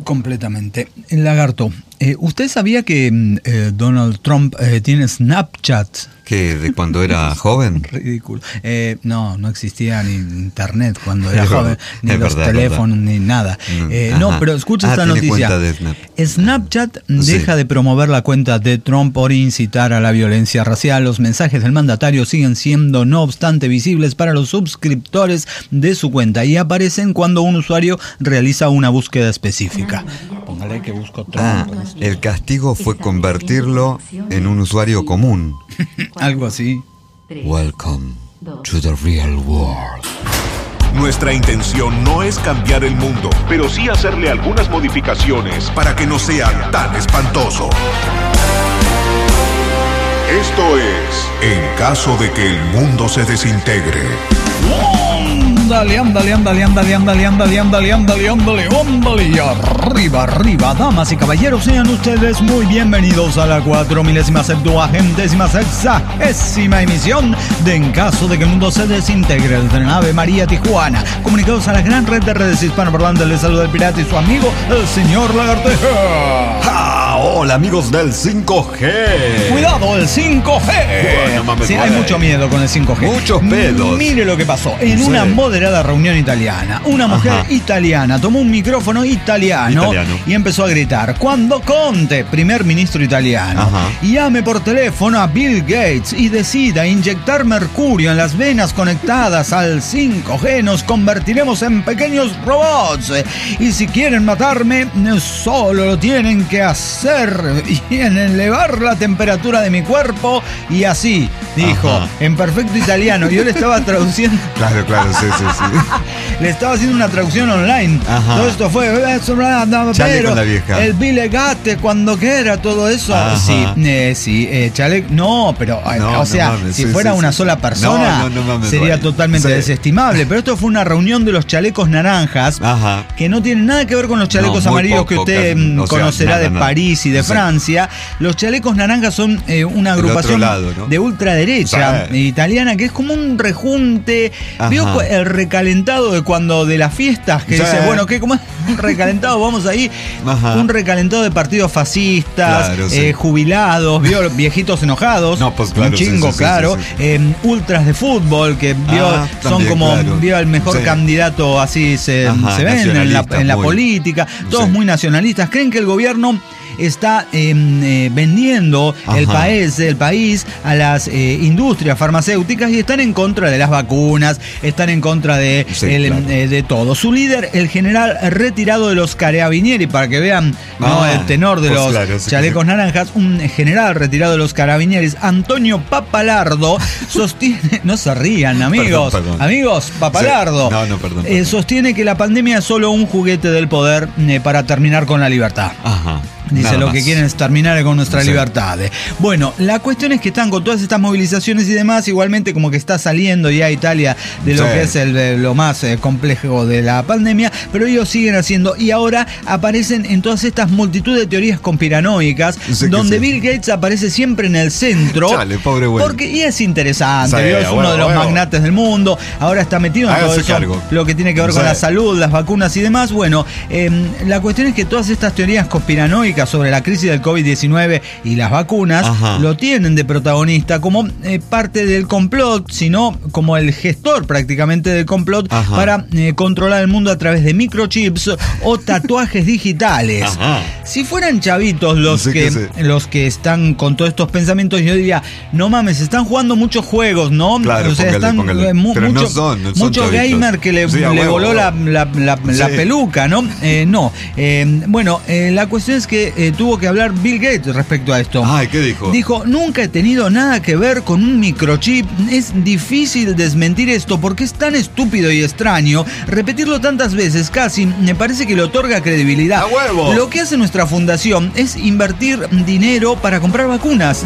Completamente. Lagarto, ¿usted sabía que Donald Trump tiene Snapchat? ¿Qué? ¿De cuando era joven? Ridículo. No existía ni internet cuando era joven, ni los teléfonos, ni nada. No, pero escucha esta noticia. Snapchat deja de promover la cuenta de Trump por incitar a la violencia racial. Los mensajes del mandatario siguen siendo, no obstante, visibles para los suscriptores de su cuenta y aparecen cuando un usuario realiza una búsqueda específica. Póngale que busco Trump. El castigo fue convertirlo en un usuario común. Algo así. Welcome to the real world. Nuestra intención no es cambiar el mundo, pero sí hacerle algunas modificaciones para que no sea tan espantoso. Esto es En caso de que el mundo se desintegre. Ándale. Arriba, damas y caballeros, sean ustedes muy bienvenidos a la 4.070.060ª emisión de En caso de que el mundo se desintegre, desde la nave María Tijuana. Comunicados a la gran red de redes hispanoparlantes, les saluda el pirata y su amigo, el señor Lagarteja. ¡Ja! Hola, amigos del 5G. Cuidado, el 5G. Sí, hay mucho miedo con el 5G. Muchos pedos. Mire lo que pasó. En una moderada reunión italiana, una mujer italiana tomó un micrófono italiano y empezó a gritar: cuando Conte, primer ministro italiano, llame por teléfono a Bill Gates y decida inyectar mercurio en las venas conectadas al 5G, nos convertiremos en pequeños robots. Y si quieren matarme, solo lo tienen que hacer y en elevar la temperatura de mi cuerpo. Y así dijo, en perfecto italiano. Yo le estaba traduciendo. Claro, sí. Le estaba haciendo una traducción online. Todo esto fue Chale con la vieja. El bilegate cuando quiera, todo eso. Chale. No, pero si fuera una sola persona, sería totalmente desestimable. Pero esto fue una reunión de los chalecos naranjas, que no tienen nada que ver con los chalecos amarillos que usted conocerá de París y de Francia. Los chalecos naranjas son una agrupación de ultraderecha italiana, que es como un rejunte. ¿Vio el recalentado de cuando de las fiestas? Que dice, bueno, ¿qué? ¿Cómo es un recalentado? Vamos ahí. Un recalentado de partidos fascistas, jubilados, ¿vio? Viejitos enojados. Un chingo, ultras de fútbol, que son como el mejor candidato, así se ven en la política. Todos muy nacionalistas. Creen que el gobierno está vendiendo el país a las industrias farmacéuticas y están en contra de las vacunas, están en contra de todo. Su líder, el general retirado de los Carabinieri, para que vean el tenor de los chalecos naranjas, un general retirado de los Carabinieris, Antonio Papalardo, sostiene, no se rían, amigos, amigos, Papalardo, sostiene que la pandemia es solo un juguete del poder para terminar con la libertad. Dice, lo que quieren es terminar con nuestra libertad. Bueno, la cuestión es que están con todas estas movilizaciones y demás, igualmente como que está saliendo ya Italia de lo que es lo más complejo de la pandemia, pero ellos siguen haciendo, y ahora aparecen en todas estas multitud de teorías conspiranoicas, donde Bill Gates aparece siempre en el centro. Pobre güey. Y es interesante, es uno de los magnates del mundo, ahora está metido en todo eso, lo que tiene que ver con la salud, las vacunas y demás. Bueno, la cuestión es que todas estas teorías conspiranoicas sobre la crisis del COVID-19 y las vacunas lo tienen de protagonista como parte del complot, sino como el gestor prácticamente del complot para controlar el mundo a través de microchips o tatuajes digitales. Si fueran chavitos los que están con todos estos pensamientos, yo diría, no mames, están jugando muchos juegos, ¿no? Claro, póngale. Pero no son muchos gamers que le voló la peluca, ¿no? Bueno, la cuestión es que tuvo que hablar Bill Gates respecto a esto. ¿Qué dijo? Dijo, nunca he tenido nada que ver con un microchip. Es difícil desmentir esto porque es tan estúpido y extraño. Repetirlo tantas veces casi me parece que le otorga credibilidad. ¡A huevo! Lo que hace nuestra fundación es invertir dinero para comprar vacunas.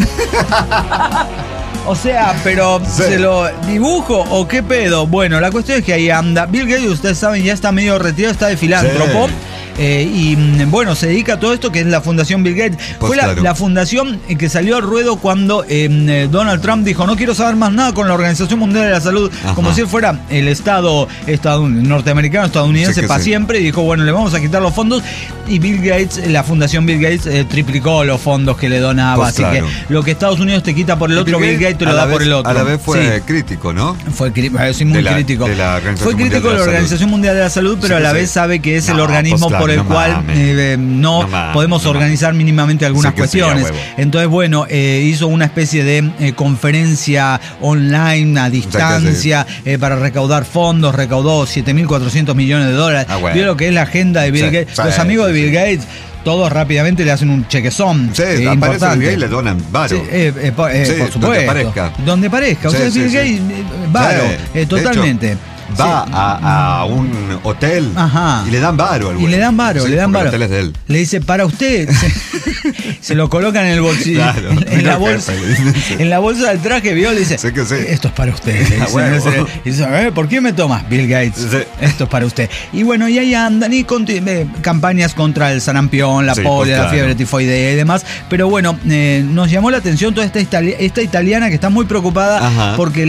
O sea, pero ¿se lo dibujo o qué pedo? Bueno, la cuestión es que ahí anda. Bill Gates, ustedes saben, ya está medio retirado, está de filántropo. y bueno, se dedica a todo esto que es la Fundación Bill Gates. Fue la fundación que salió al ruedo cuando Donald Trump dijo: no quiero saber más nada con la Organización Mundial de la Salud, como si él fuera el Estado norteamericano, estadounidense para siempre, y dijo: bueno, le vamos a quitar los fondos. Y Bill Gates, la Fundación Bill Gates, triplicó los fondos que le donaba. Así que lo que Estados Unidos te quita por el otro, Bill Gates te lo da por el otro. A la vez fue crítico, ¿no? Fue muy crítico. Fue crítico de la Organización Mundial de la Salud, pero a la vez sabe que es el organismo por el cual no podemos organizar mínimamente algunas cuestiones. Entonces, bueno, hizo una especie de conferencia online a distancia para recaudar fondos. Recaudó $7.400 millones. Vio lo que es la agenda de Bill Gates. Los amigos de Bill Gates, todos rápidamente le hacen un chequezón. Sí, aparece Bill Gates, le donan varo. Por supuesto. Donde parezca. O sea, Bill Gates, varo, totalmente. Va a un hotel y le dan varo al güey. Y le dan varo. El hotel es de él. Le dice: para usted. Se lo colocan en el bolsillo. Claro, en la bolsa del traje, vio, le dice: esto es para usted. Y dice: ¿por qué me tomas, Bill Gates? Esto es para usted. Y bueno, y ahí andan y campañas contra el sarampión, la polio, la fiebre tifoidea y demás. Pero bueno, nos llamó la atención toda esta italiana que está muy preocupada porque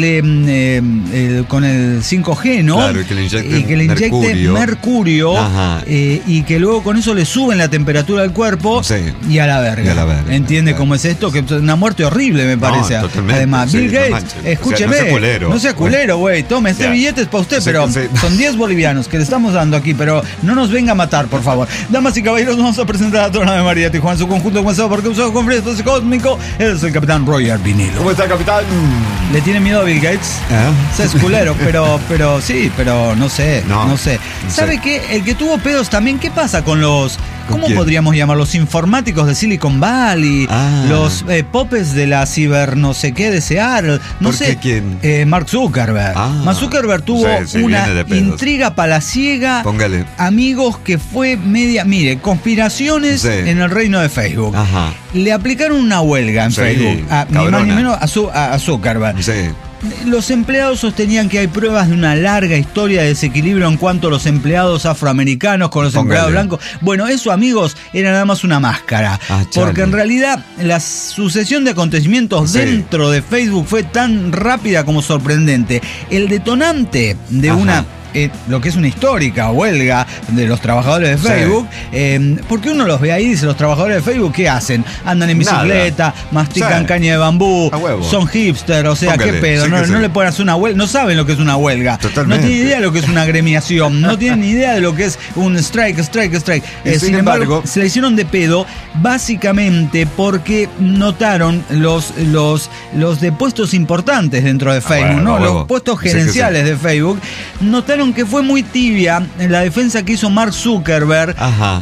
con el 5G, ¿no? Claro, y que le inyecten mercurio y que luego con eso le suben la temperatura del cuerpo y a la verga. ¿Entiende cómo es esto? Que es una muerte horrible, me parece. Además, Bill Gates, escúcheme, no sea culero, güey. Tome, este billete es para usted, pero son 10 bolivianos que le estamos dando aquí, pero no nos venga a matar, por favor. Damas y caballeros, vamos a presentar a Trona de María Tijuana, su conjunto comenzado porque usó con frío cósmico. Él es el capitán Roger Vinilo. ¿Cómo está, capitán? ¿Le tiene miedo a Bill Gates? Es culero, pero sí, pero no sé. ¿Sabe qué? El que tuvo pedos también, ¿qué pasa con los... ¿Cómo podríamos llamar? Los informáticos de Silicon Valley, los popes de la ciber no sé qué de Seattle, no sé. ¿Quién? Mark Zuckerberg. Mark Zuckerberg tuvo una intriga palaciega. Póngale. Amigos, que fue conspiraciones en el reino de Facebook. Le aplicaron una huelga en Facebook, ni más ni menos a Zuckerberg. Los empleados sostenían que hay pruebas de una larga historia de desequilibrio en cuanto a los empleados afroamericanos con los empleados blancos. Bueno, eso, amigos, era nada más una máscara. Porque en realidad la sucesión de acontecimientos dentro de Facebook fue tan rápida como sorprendente. El detonante de una... lo que es una histórica huelga de los trabajadores de Facebook, porque uno los ve ahí y dice: los trabajadores de Facebook, ¿qué hacen? Andan en bicicleta, mastican caña de bambú, son hipster, o sea, ¿qué pedo? No le pueden hacer una huelga, no saben lo que es una huelga. No tienen idea de lo que es una agremiación, no tienen ni idea de lo que es un strike. Sin embargo, se le hicieron de pedo básicamente porque notaron los de puestos importantes dentro de Facebook, los puestos gerenciales de Facebook, notaron que fue muy tibia la defensa que hizo Mark Zuckerberg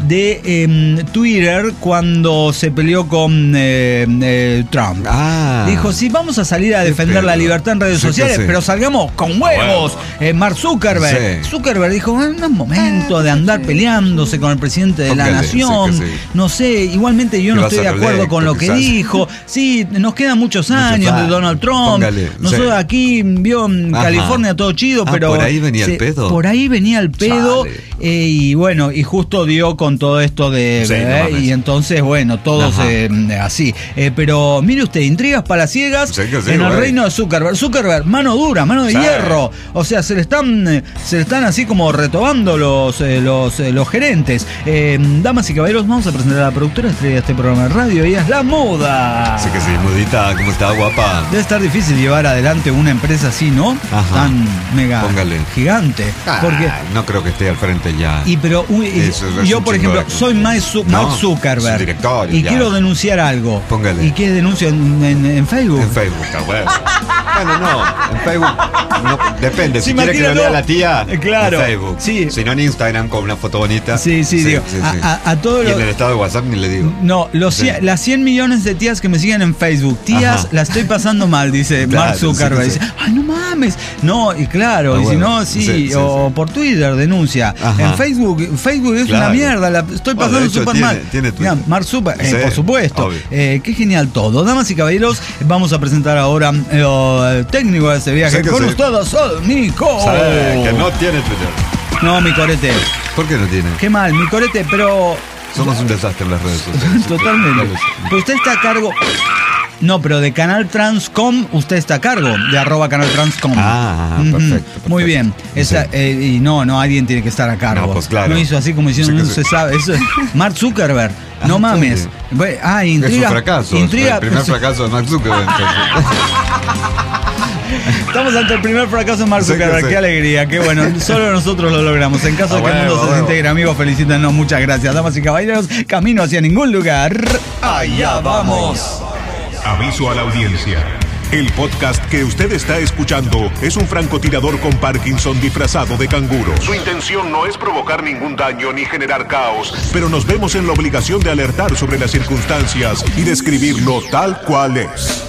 de Twitter cuando se peleó con Trump. Dijo: sí, vamos a salir a defender la libertad en redes sociales, pero salgamos con huevos. Mark Zuckerberg. Zuckerberg dijo: no es momento de andar peleándose con el presidente de la nación. No sé, igualmente yo no estoy de acuerdo con lo que dijo. Sí, nos quedan muchos años de Donald Trump. Nosotros aquí vio en California todo chido, pero por ahí venía el pedo. Por ahí venía el pedo, y bueno, y justo dio con todo esto y entonces, bueno, todos así. Pero mire usted, intrigas palaciegas en el reino de Zuckerberg. Zuckerberg, mano dura, mano de hierro. O sea, se le están así como retobando los gerentes. Damas y caballeros, vamos a presentar a la productora estrella de este programa de radio. Ella es la Muda. Sí, Mudita, ¿cómo está, guapa? Debe estar difícil llevar adelante una empresa así, ¿no? Tan mega gigante. Porque no creo que esté al frente ya. Pero yo, por ejemplo, soy Mark Zuckerberg y quiero denunciar algo. Póngale. ¿Y qué denuncio en Facebook? En Facebook, bueno, en Facebook depende. Si quiere que lo lea la tía, claro, en Facebook. Si no, en Instagram con una foto bonita. Digo. A todos y en el estado de WhatsApp ni le digo. No, las 100 millones de tías que me siguen en Facebook. Tías, la estoy pasando mal, dice Mark Zuckerberg. Dice: ay, no mames. No, y claro, y si no, o por Twitter denuncia. En Facebook es una mierda, la estoy pasando súper mal. Tiene Twitter. Mark Zuckerberg, por supuesto. Qué genial todo. Damas y caballeros, vamos a presentar ahora el técnico de este viaje con ustedes, Nico. Que no tiene Twitter. No, mi corete. ¿Por qué no tiene? Qué mal, mi corete, pero... Somos un desastre en las redes sociales. Totalmente. Pero usted está a cargo... No, pero de Canal Transcom usted está a cargo, de @Canal Transcom. Perfecto. Muy bien. Esa, y no, alguien tiene que estar a cargo. No, pues claro. No hizo así como diciendo, no se sabe. Eso es Mark Zuckerberg. No mames. Intriga. Es un fracaso. Intriga. El primer fracaso de Mark Zuckerberg. Estamos ante el primer fracaso de Mark Zuckerberg. Qué alegría, qué bueno. Solo nosotros lo logramos. En caso de que el mundo se desintegre, amigos, felicítenos. Muchas gracias. Damas y caballeros, camino hacia ningún lugar. Allá vamos. Aviso a la audiencia. El podcast que usted está escuchando es un francotirador con Parkinson disfrazado de canguro. Su intención no es provocar ningún daño ni generar caos, pero nos vemos en la obligación de alertar sobre las circunstancias y describirlo tal cual es.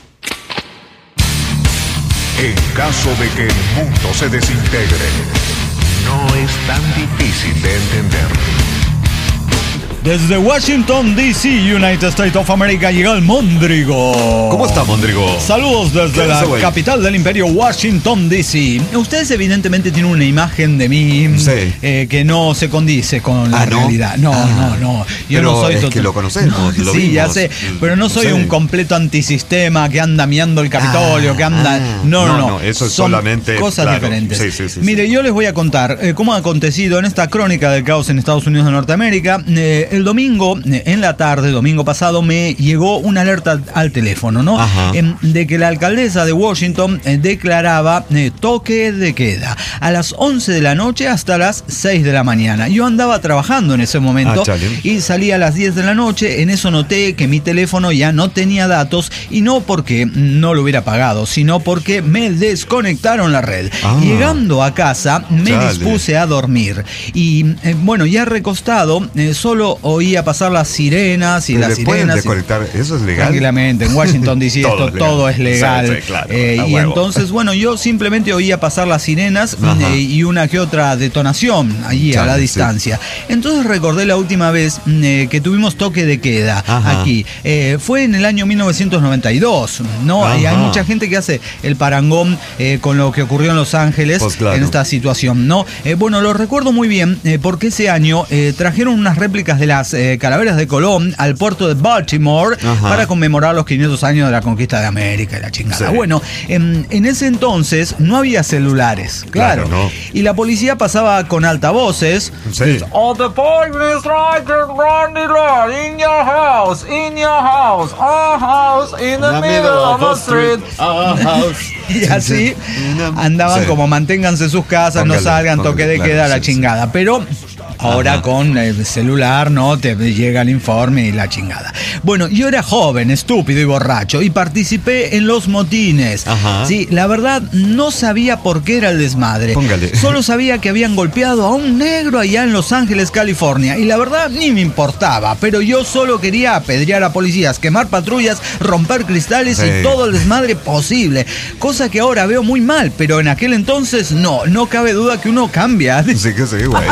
En caso de que el mundo se desintegre, no es tan difícil de entender. Desde Washington, D.C., United States of America, llega el Mondrigo. ¿Cómo está, Mondrigo? Saludos desde la capital del imperio, Washington, D.C. Ustedes evidentemente tienen una imagen de mí que no se condice con la realidad. No. Yo no soy que lo conocemos, lo sí, vimos. ya sé, pero no soy un completo antisistema que anda miando el Capitolio, que anda... No, eso es son solamente... cosas diferentes. Sí. Mire, yo les voy a contar cómo ha acontecido en esta crónica del caos en Estados Unidos de Norteamérica. El domingo, en la tarde, domingo pasado, me llegó una alerta al teléfono, ¿no? De que la alcaldesa de Washington declaraba toque de queda a las 11 de la noche hasta las 6 de la mañana. Yo andaba trabajando en ese momento y salí a las 10 de la noche. En eso noté que mi teléfono ya no tenía datos, y no porque no lo hubiera pagado, sino porque me desconectaron la red. Llegando a casa, me dispuse a dormir. Y bueno, ya recostado, solo oía pasar las sirenas y las sirenas. ¿Pueden desconectar? ¿Eso es legal? Tranquilamente, en Washington DC todo es legal. Sí, claro, y entonces, bueno, yo simplemente oía pasar las sirenas y una que otra detonación allí a la distancia. Entonces recordé la última vez que tuvimos toque de queda aquí. Fue en el año 1992, ¿no? Y hay mucha gente que hace el parangón con lo que ocurrió en Los Ángeles en esta situación, ¿no? Bueno, lo recuerdo muy bien porque ese año trajeron unas réplicas de las calaveras de Colón al puerto de Baltimore para conmemorar los 500 años de la conquista de América y la chingada. Bueno, en ese entonces no había celulares, claro. No. Y la policía pasaba con altavoces. All the police try to run the law in your house, our house, in the middle of the street, our house. Y así andaban como manténganse en sus casas, no salgan, toque de queda, la chingada. Pero ahora con el celular, ¿no? Te llega el informe y la chingada. Bueno, yo era joven, estúpido y borracho y participé en los motines. Sí, la verdad no sabía por qué era el desmadre. Solo sabía que habían golpeado a un negro allá en Los Ángeles, California. Y la verdad ni me importaba, pero yo solo quería apedrear a policías, quemar patrullas, romper cristales y todo el desmadre posible. Cosa que ahora veo muy mal, pero en aquel entonces no cabe duda que uno cambia. Sí, güey.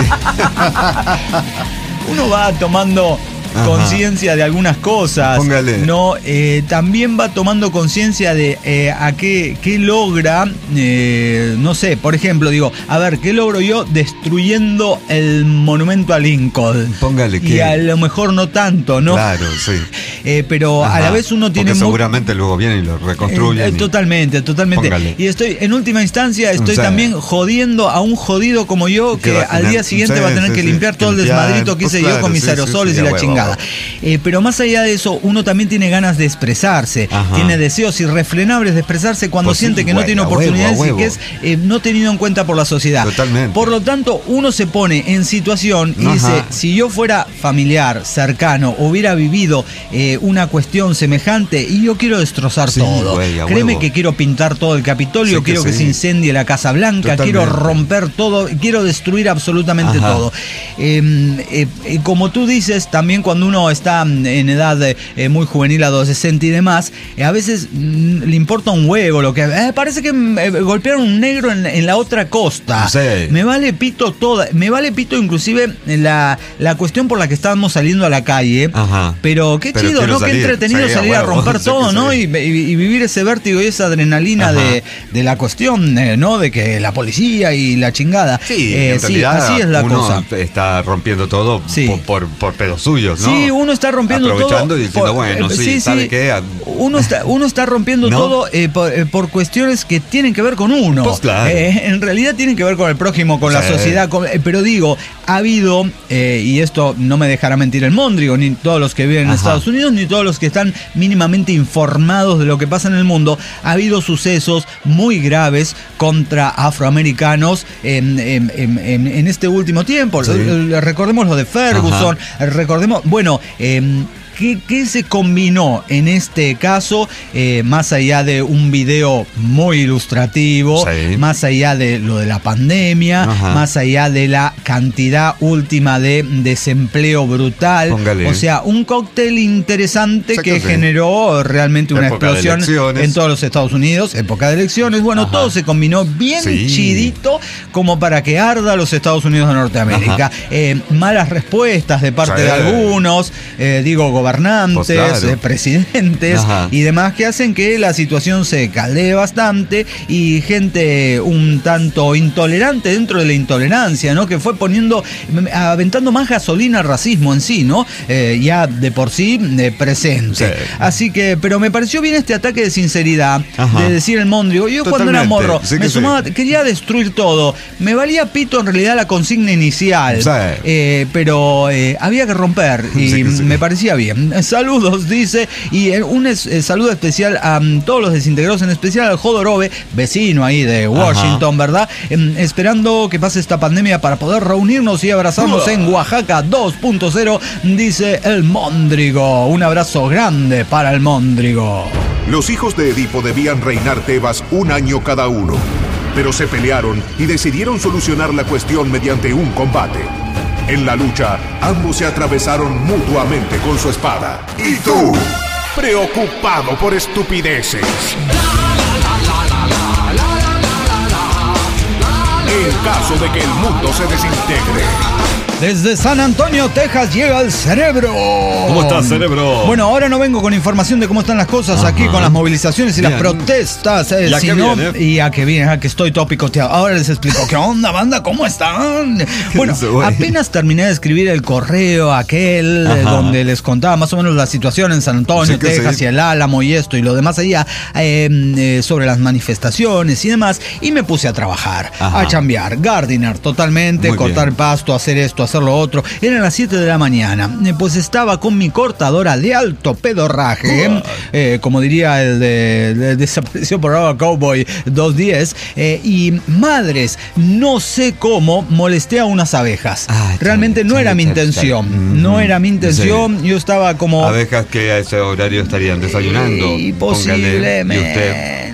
Uno va tomando conciencia de algunas cosas. No, también va tomando conciencia de a qué logra, no sé, por ejemplo, digo, a ver, ¿qué logro yo destruyendo el monumento a Lincoln? Y a lo mejor no tanto, ¿no? Claro, sí. Pero a la vez uno tiene... Porque seguramente luego vienen y lo reconstruyen. Totalmente. Póngale. Y en última instancia, estoy también jodiendo a un jodido como yo que al día siguiente va a tener que limpiar todo el desmadrito que hice yo con mis aerosoles y la chingada. Pero más allá de eso, uno también tiene ganas de expresarse, tiene deseos irrefrenables de expresarse cuando siente que no tiene oportunidades y que es no tenido en cuenta por la sociedad. Totalmente. Por lo tanto, uno se pone en situación y dice, si yo fuera familiar, cercano, hubiera vivido una cuestión semejante y yo quiero destrozar todo. Créeme que quiero pintar todo el Capitolio, quiero que se incendie la Casa Blanca, quiero romper todo, quiero destruir absolutamente todo. Como tú dices, también cuando cuando uno está en edad muy juvenil, adolescente y demás, a veces le importa un huevo lo que... parece que golpearon un negro en la otra costa. Sí. Me vale pito toda. Me vale pito inclusive la cuestión por la que estábamos saliendo a la calle. Ajá. Pero qué chido, ¿no? Qué entretenido salir a romper todo, ¿no? Y vivir ese vértigo y esa adrenalina de la cuestión, ¿no? De que la policía y la chingada. Sí, en realidad así es la uno cosa. Está rompiendo todo por pedos suyos, ¿no? Sí, uno está rompiendo aprovechando todo. Y diciendo, bueno, ¿sabe qué? Uno está rompiendo todo por cuestiones que tienen que ver con uno. Pues claro. En realidad tienen que ver con el prójimo, con la sociedad. Pero digo, ha habido, y esto no me dejará mentir el Móndrigo, ni todos los que viven en Estados Unidos, ni todos los que están mínimamente informados de lo que pasa en el mundo, ha habido sucesos muy graves contra afroamericanos en este último tiempo. Sí. Recordemos lo de Ferguson, recordemos, bueno... ¿Qué se combinó en este caso? Más allá de un video muy ilustrativo, más allá de lo de la pandemia, más allá de la cantidad última de desempleo brutal. Póngale. O sea, un cóctel interesante que generó realmente una explosión en todos los Estados Unidos, época de elecciones. Bueno, todo se combinó bien chidito como para que arda los Estados Unidos de Norteamérica. Malas respuestas de parte de algunos, gobernantes, presidentes y demás, que hacen que la situación se caldee bastante, y gente un tanto intolerante dentro de la intolerancia, ¿no? Que fue aventando más gasolina al racismo en sí, ¿no? Ya de por sí presente. Sí. Así que, pero me pareció bien este ataque de sinceridad, de decir el Móndrigo. Yo cuando era morro me sumaba, quería destruir todo. Me valía pito en realidad la consigna inicial, pero había que romper y me parecía bien. Saludos, dice, y un saludo especial a todos los desintegrados, en especial al Jodorove, vecino ahí de Washington, ¿verdad? Esperando que pase esta pandemia para poder reunirnos y abrazarnos en Oaxaca 2.0, dice el Móndrigo. Un abrazo grande para el Móndrigo. Los hijos de Edipo debían reinar Tebas un año cada uno, pero se pelearon y decidieron solucionar la cuestión mediante un combate. En la lucha, ambos se atravesaron mutuamente con su espada. ¿Y tú? Preocupado por estupideces. En caso de que el mundo se desintegre. Desde San Antonio, Texas, llega el Cerebro. ¿Cómo estás, Cerebro? Bueno, ahora no vengo con información de cómo están las cosas aquí con las movilizaciones y las protestas, sino, y a que viene, a que estoy todo picoteado. Ahora les explico. ¿Qué onda, banda? ¿Cómo están? Bueno, apenas terminé de escribir el correo aquel donde les contaba más o menos la situación en San Antonio, Texas, y el Álamo y esto y lo demás allá, sobre las manifestaciones y demás, y me puse a trabajar, a chambear, gardener totalmente, muy cortar el pasto, hacer esto, hacer lo otro. Eran las 7 de la mañana. Pues estaba con mi cortadora de alto pedorraje, como diría el de desapareció por ahora Cowboy 210, y madres, no sé cómo molesté a unas abejas. Realmente no era mi intención. No era mi intención. Yo estaba como... Abejas que a ese horario estarían desayunando. Posiblemente.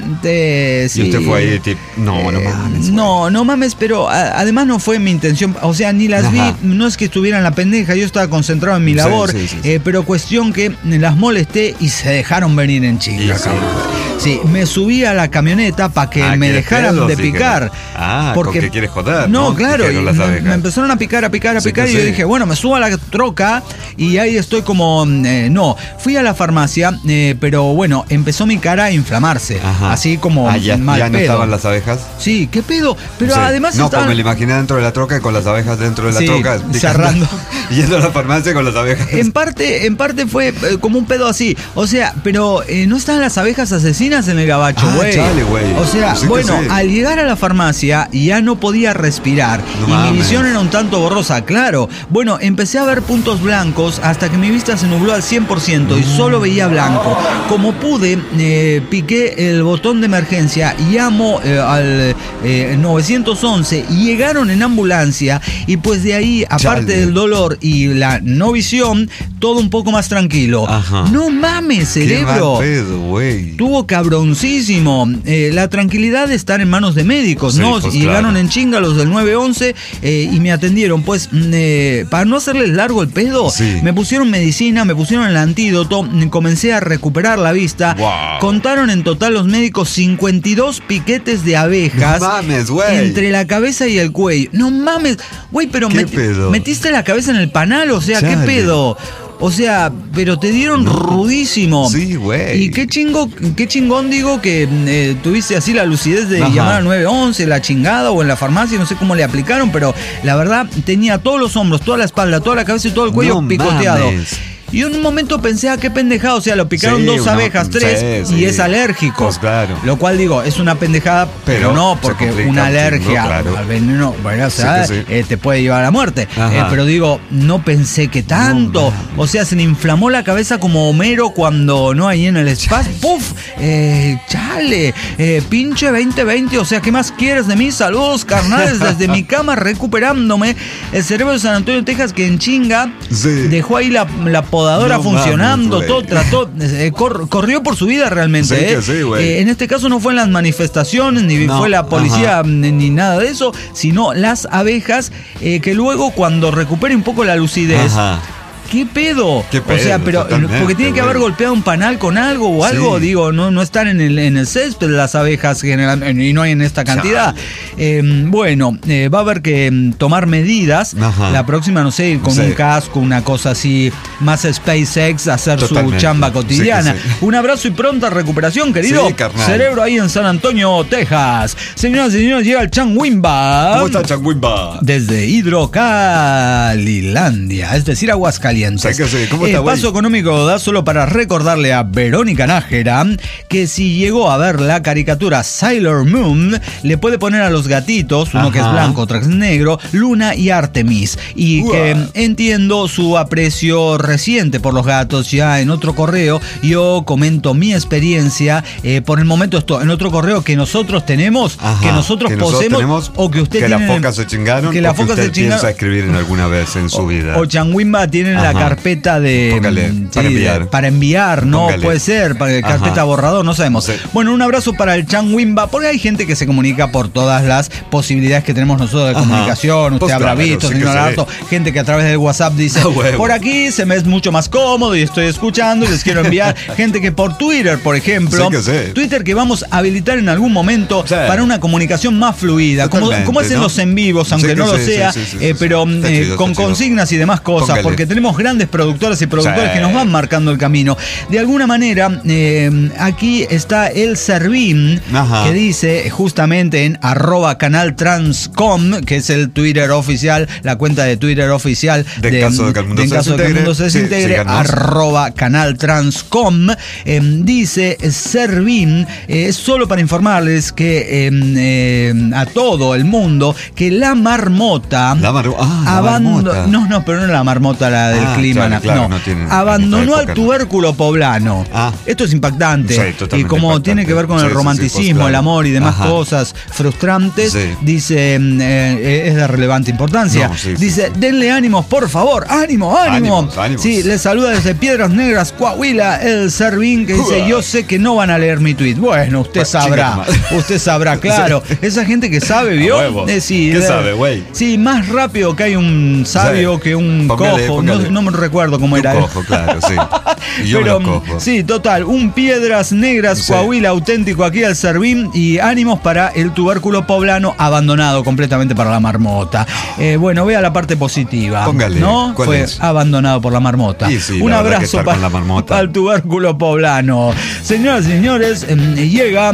Y usted fue ahí tipo, no mames. No mames, pero además no fue mi intención. O sea, ni las vi. No es que estuviera en la pendeja, yo estaba concentrado en mi labor, pero cuestión que las molesté y se dejaron venir en chinga. Sí, me subí a la camioneta para que me dejaran de picar. Porque quieres joder. No, claro. Me empezaron a picar y yo dije, bueno, me subo a la troca y ahí estoy como... no, fui a la farmacia, pero bueno, empezó mi cara a inflamarse. Así como ¿Ya no estaban las abejas? Sí, ¿qué pedo? Pero además no, pues me lo imaginé dentro de la troca con las abejas dentro de la troca. Cerrando. Yendo a la farmacia con las abejas. En parte fue como un pedo así. O sea, pero no estaban las abejas asesinas en el gabacho, güey. O sea, al llegar a la farmacia ya no podía respirar. Mi visión era un tanto borrosa, claro. Bueno, empecé a ver puntos blancos hasta que mi vista se nubló al 100% y solo veía blanco. Como pude, piqué el botón de emergencia y llamó al 911 y llegaron en ambulancia y pues de ahí, aparte del dolor y la no visión, todo un poco más tranquilo. No mames, Cerebro. Qué mal pedo, güey. Tuvo que cabroncísimo. La tranquilidad de estar en manos de médicos, sí, ¿no? Pues llegaron en chinga los del 911 y me atendieron. Pues, para no hacerles largo el pedo, me pusieron medicina, me pusieron el antídoto, comencé a recuperar la vista. Wow. Contaron en total los médicos 52 piquetes de abejas. No mames, güey. Entre la cabeza y el cuello. No mames, güey, pero metiste la cabeza en el panal, o sea, ¿qué pedo? O sea, pero te dieron rudísimo. Sí, güey. Y qué chingón digo que tuviste así la lucidez de llamar al 911, la chingada, o en la farmacia, no sé cómo le aplicaron, pero la verdad tenía todos los hombros, toda la espalda, toda la cabeza y todo el cuello picoteado. Mames. Y en un momento pensé, qué pendejada, o sea, lo picaron 2 abejas, 3, y es alérgico. Pues claro. Lo cual digo, es una pendejada, pero no, porque una alergia al veneno, bueno, o sea, te puede llevar a la muerte. Pero digo, no pensé que tanto. O sea, se le inflamó la cabeza como Homero cuando no hay en el espacio. ¡Puf! Chale, pinche 2020, o sea, ¿qué más quieres de mí? Saludos, carnales, desde mi cama recuperándome. El cerebro de San Antonio, Texas, que en chinga dejó ahí la podadora funcionando, todo trató, corrió por su vida realmente. En este caso no fue en las manifestaciones, ni fue la policía, ni nada de eso, sino las abejas, que luego cuando recupere un poco la lucidez, ¿qué pedo? O sea, pero porque tiene que haber golpeado un panal con algo o algo, digo, no están en el césped las abejas generalmente, y no hay en esta cantidad. Bueno, va a haber que tomar medidas. La próxima, no sé, con un casco, una cosa así, más SpaceX, hacer su chamba cotidiana. Un abrazo y pronta recuperación, querido. Cerebro ahí en San Antonio, Texas. Señoras y señores, llega el Changuimba. ¿Cómo está Changuimba? Desde Hidrocalilandia, es decir, Aguascalientes. ¿Cómo está, paso económico da solo para recordarle a Verónica Nájera que si llegó a ver la caricatura Sailor Moon, le puede poner a los gatitos, uno que es blanco, otro que es negro, Luna y Artemis. Y que entiendo su aprecio reciente por los gatos. Ya en otro correo yo comento mi experiencia. Por el momento esto en otro correo que nosotros tenemos, que nosotros poseemos, o que usted que tiene, las focas se chingaron, que las focas se chingaron, piensa escribir en alguna vez en su vida. O Changuimba tiene la carpeta de para enviar, ¿no? Póngale. Puede ser, para carpeta borrador, no sabemos. Bueno, un abrazo para el Changuimba, porque hay gente que se comunica por todas las posibilidades que tenemos nosotros de comunicación. Usted habrá visto, señor Arto, gente que a través del WhatsApp dice, por aquí se me es mucho más cómodo y estoy escuchando y les quiero enviar. Gente que por Twitter, por ejemplo, Twitter que vamos a habilitar en algún momento para una comunicación más fluida, como hacen los en vivos, aunque no lo sea, pero con consignas y demás cosas, porque tenemos grandes productoras y productores que nos van marcando el camino. De alguna manera, aquí está el Servín, que dice justamente en @canaltranscom, que es el Twitter oficial, la cuenta de Twitter oficial en caso de que el mundo se desintegre, @canaltranscom, dice Servín, es solo para informarles que a todo el mundo que la marmota abandonó, no, pero no la marmota, la del clima, abandonó al tubérculo poblano. Esto es impactante, y como tiene que ver con el romanticismo, el amor y demás cosas frustrantes, dice, es de relevante importancia. Dice, denle ánimos, por favor, ánimo. Sí, les saluda desde Piedras Negras, Coahuila, el Servín, que dice, yo sé que no van a leer mi tweet. Bueno, usted sabrá, claro. Esa gente que sabe, ¿vio? ¿Qué sabe, güey? Sí, más rápido que hay un sabio que un cojo. No me recuerdo cómo era. Cojo, claro, sí. Y yo pero, cojo. Sí, total. Un Piedras Negras, Coahuila auténtico aquí al Servín, y ánimos para el tubérculo poblano abandonado completamente para la marmota. Bueno, vea la parte positiva. Póngale. ¿No? Fue abandonado por la marmota. Un abrazo para el tubérculo poblano. Señoras y señores, llega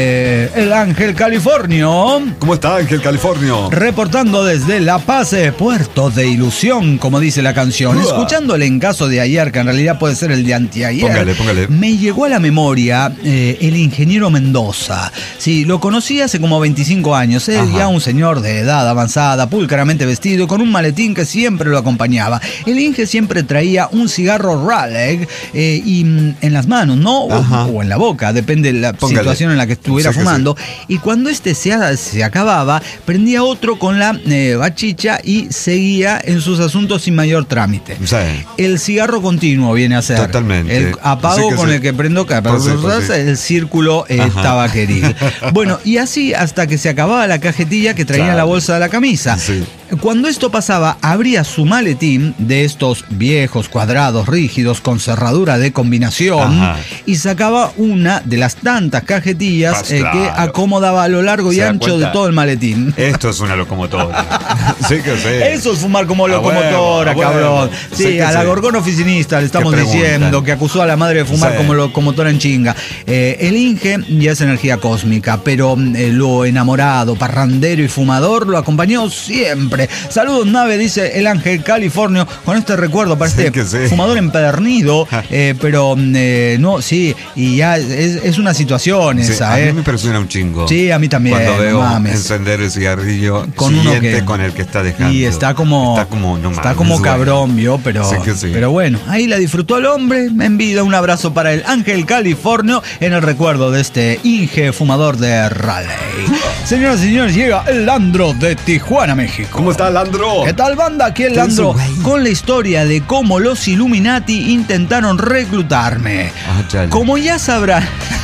el Ángel Californio. ¿Cómo está, Ángel Californio? Reportando desde La Paz, puerto de ilusión, como dice la canción. Escuchándole en caso de ayer, que en realidad puede ser el de anteayer. Póngale. Me llegó a la memoria el ingeniero Mendoza. Sí, lo conocí hace como 25 años. Él ya un señor de edad avanzada, pulcramente vestido, con un maletín que siempre lo acompañaba. El Inge siempre traía un cigarro Raleigh y en las manos, ¿no? O en la boca, depende de la situación en la que estuviera fumando. Y cuando se acababa, prendía otro con la bachicha y seguía en sus asuntos sin mayor trámite. Totalmente. Sí. El cigarro continuo viene a ser. Totalmente. El apago con el que prendo el círculo tabaqueril. Bueno, y así hasta que se acababa la cajetilla que traía la bolsa de la camisa. Sí. Cuando esto pasaba, abría su maletín de estos viejos cuadrados rígidos con cerradura de combinación y sacaba una de las tantas cajetillas que acomodaba a lo largo y ancho de todo el maletín. Esto es una locomotora. Sí que sé. Eso es fumar como locomotora, cabrón. Sí, a la gorgona oficinista le estamos diciendo que acusó a la madre de fumar como locomotora en chinga. El Inge ya es energía cósmica, pero lo enamorado, parrandero y fumador lo acompañó siempre. Saludos, nave, dice el Ángel Californio, con este recuerdo para fumador empedernido, pero no, sí, y ya es una situación esa. A mí me impresiona un chingo. Sí, a mí también. Cuando veo encender el cigarrillo con siguiente con el que está dejando. Y está como cabrón, ¿vio? Pero bueno, ahí la disfrutó el hombre en vida. Un abrazo para el Ángel Californio en el recuerdo de este Inge fumador de Raleigh. Señoras y señores, llega el Landro de Tijuana, México. ¿Cómo está Landro? ¿Qué tal, banda? Aquí el Landro con la historia de cómo los Illuminati intentaron reclutarme. Como ya sabrán...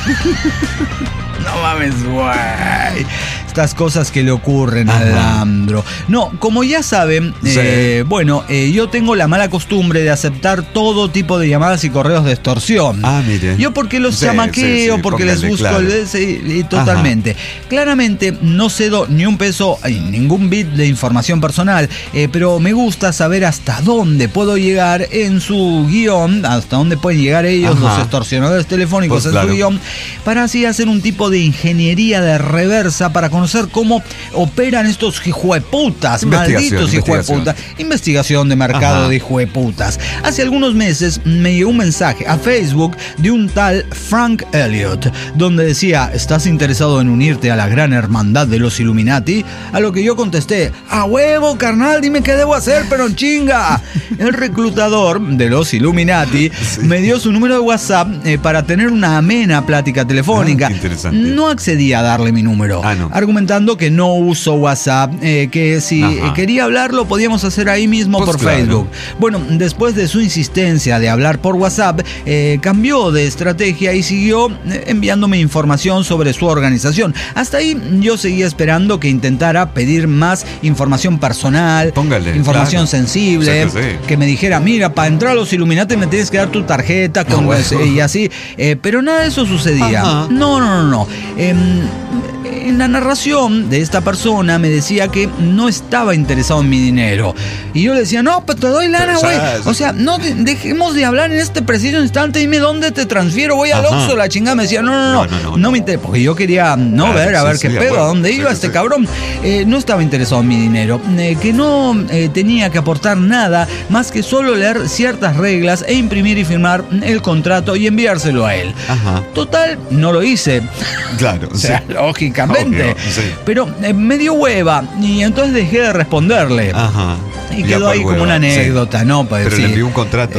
No mames, güey. Estas cosas que le ocurren a Landro. No, como ya saben, yo tengo la mala costumbre de aceptar todo tipo de llamadas y correos de extorsión. Mire. Yo porque los chamaqueo, porque les busco totalmente. Claramente no cedo ni un peso, ningún bit de información personal, pero me gusta saber hasta dónde puedo llegar en su guión, hasta dónde pueden llegar ellos, los extorsionadores telefónicos en su guión, para así hacer un tipo de ingeniería de reversa para conocer cómo operan estos hijueputas, malditos hijueputas. Investigación de mercado de hijueputas. Hace algunos meses me llegó un mensaje a Facebook de un tal Frank Elliott, donde decía: ¿estás interesado en unirte a la gran hermandad de los Illuminati? A lo que yo contesté: ¡a huevo, carnal! Dime qué debo hacer, pero en chinga. El reclutador de los Illuminati me dio su número de WhatsApp para tener una amena plática telefónica. No accedí a darle mi número, argumentando que no uso WhatsApp, que si quería hablarlo podíamos hacer ahí mismo por Facebook. Bueno, después de su insistencia de hablar por WhatsApp, cambió de estrategia y siguió enviándome información sobre su organización. Hasta ahí yo seguía esperando que intentara pedir más información personal, información sensible, que me dijera: mira, para entrar a los Illuminati me tienes que dar tu tarjeta y así, pero nada de eso sucedía. No. En la narración de esta persona me decía que no estaba interesado en mi dinero. Y yo le decía: no, pero te doy lana, güey. O sea, no dejemos de hablar en este preciso instante. Dime dónde te transfiero. Voy al Oxxo, la chingada. Me decía: no me interesa. Porque yo quería ver qué pedo, a dónde iba este cabrón. No estaba interesado en mi dinero. Que no tenía que aportar nada más que solo leer ciertas reglas e imprimir y firmar el contrato y enviárselo a él. Total, no lo hice. Claro, o sea, lógicamente. Obvio, pero me dio hueva y entonces dejé de responderle. Y quedó ahí como una anécdota, ¿no? Pues, pero le envió un contrato.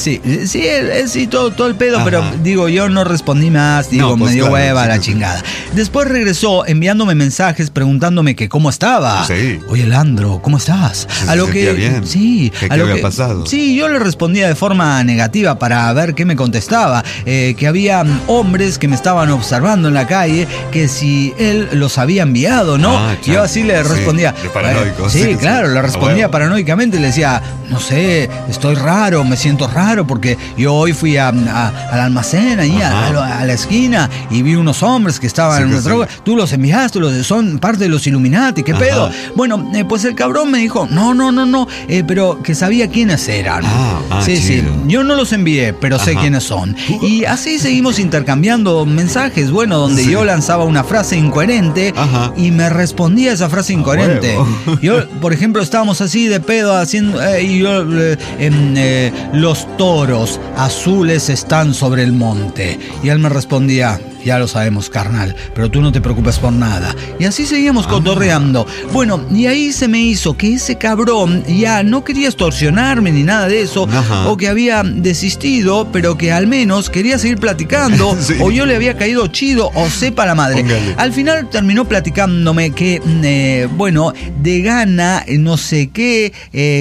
Sí, todo el pedo, pero digo, yo no respondí más, me dio hueva la chingada. Después regresó enviándome mensajes preguntándome que cómo estaba. Oye, Landro, ¿cómo estás? A lo que bien. Sí, ¿Qué había pasado? Sí, yo le respondía de forma negativa para ver qué me contestaba, que había hombres que me estaban observando en la calle, que si él los había enviado, ¿no? Yo así le respondía. Paranoico. Claro, le respondía paranoicamente, le decía: no sé, estoy raro, me siento raro porque yo hoy fui al almacén ahí a la esquina y vi unos hombres que estaban en una droga. Tú los enviaste, son parte de los Illuminati, ¿qué pedo? Bueno, pues el cabrón me dijo: no, pero que sabía quiénes eran. Sí, yo no los envié, pero sé quiénes son. Y así seguimos intercambiando mensajes, donde yo lanzaba una frase incoherente y me respondía esa frase incoherente. Yo, por ejemplo, estábamos así de pedo haciendo los toros azules están sobre el monte, y él me respondía: Ya lo sabemos, carnal, pero tú no te preocupes por nada. Y así seguíamos cotorreando. Bueno, y ahí se me hizo que ese cabrón ya no quería extorsionarme ni nada de eso, o que había desistido, pero que al menos quería seguir platicando, sí. O yo le había caído chido, o sepa la madre. Póngale. Al final terminó platicándome que, bueno, de Ghana, no sé qué,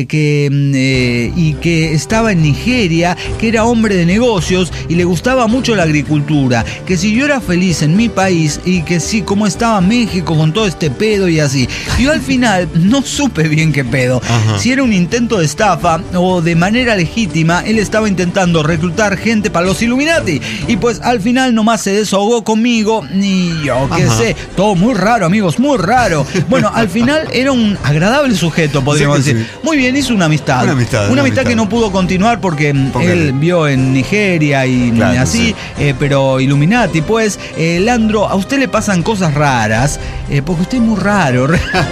y que estaba en Nigeria, que era hombre de negocios y le gustaba mucho la agricultura, que si yo era feliz en mi país y que sí, cómo estaba México con todo este pedo y así. Yo al final no supe bien qué pedo. Si era un intento de estafa o de manera legítima, él estaba intentando reclutar gente para los Illuminati. Y pues al final nomás se desahogó conmigo y yo qué sé, todo muy raro, amigos, muy raro. Bueno, al final era un agradable sujeto, podríamos decir. Sí. Muy bien, hizo una amistad. Una amistad que no pudo continuar porque él vio en Nigeria y claro, así, sí. Pero Illuminati, pues, Landro, a usted le pasan cosas raras, porque usted es muy raro.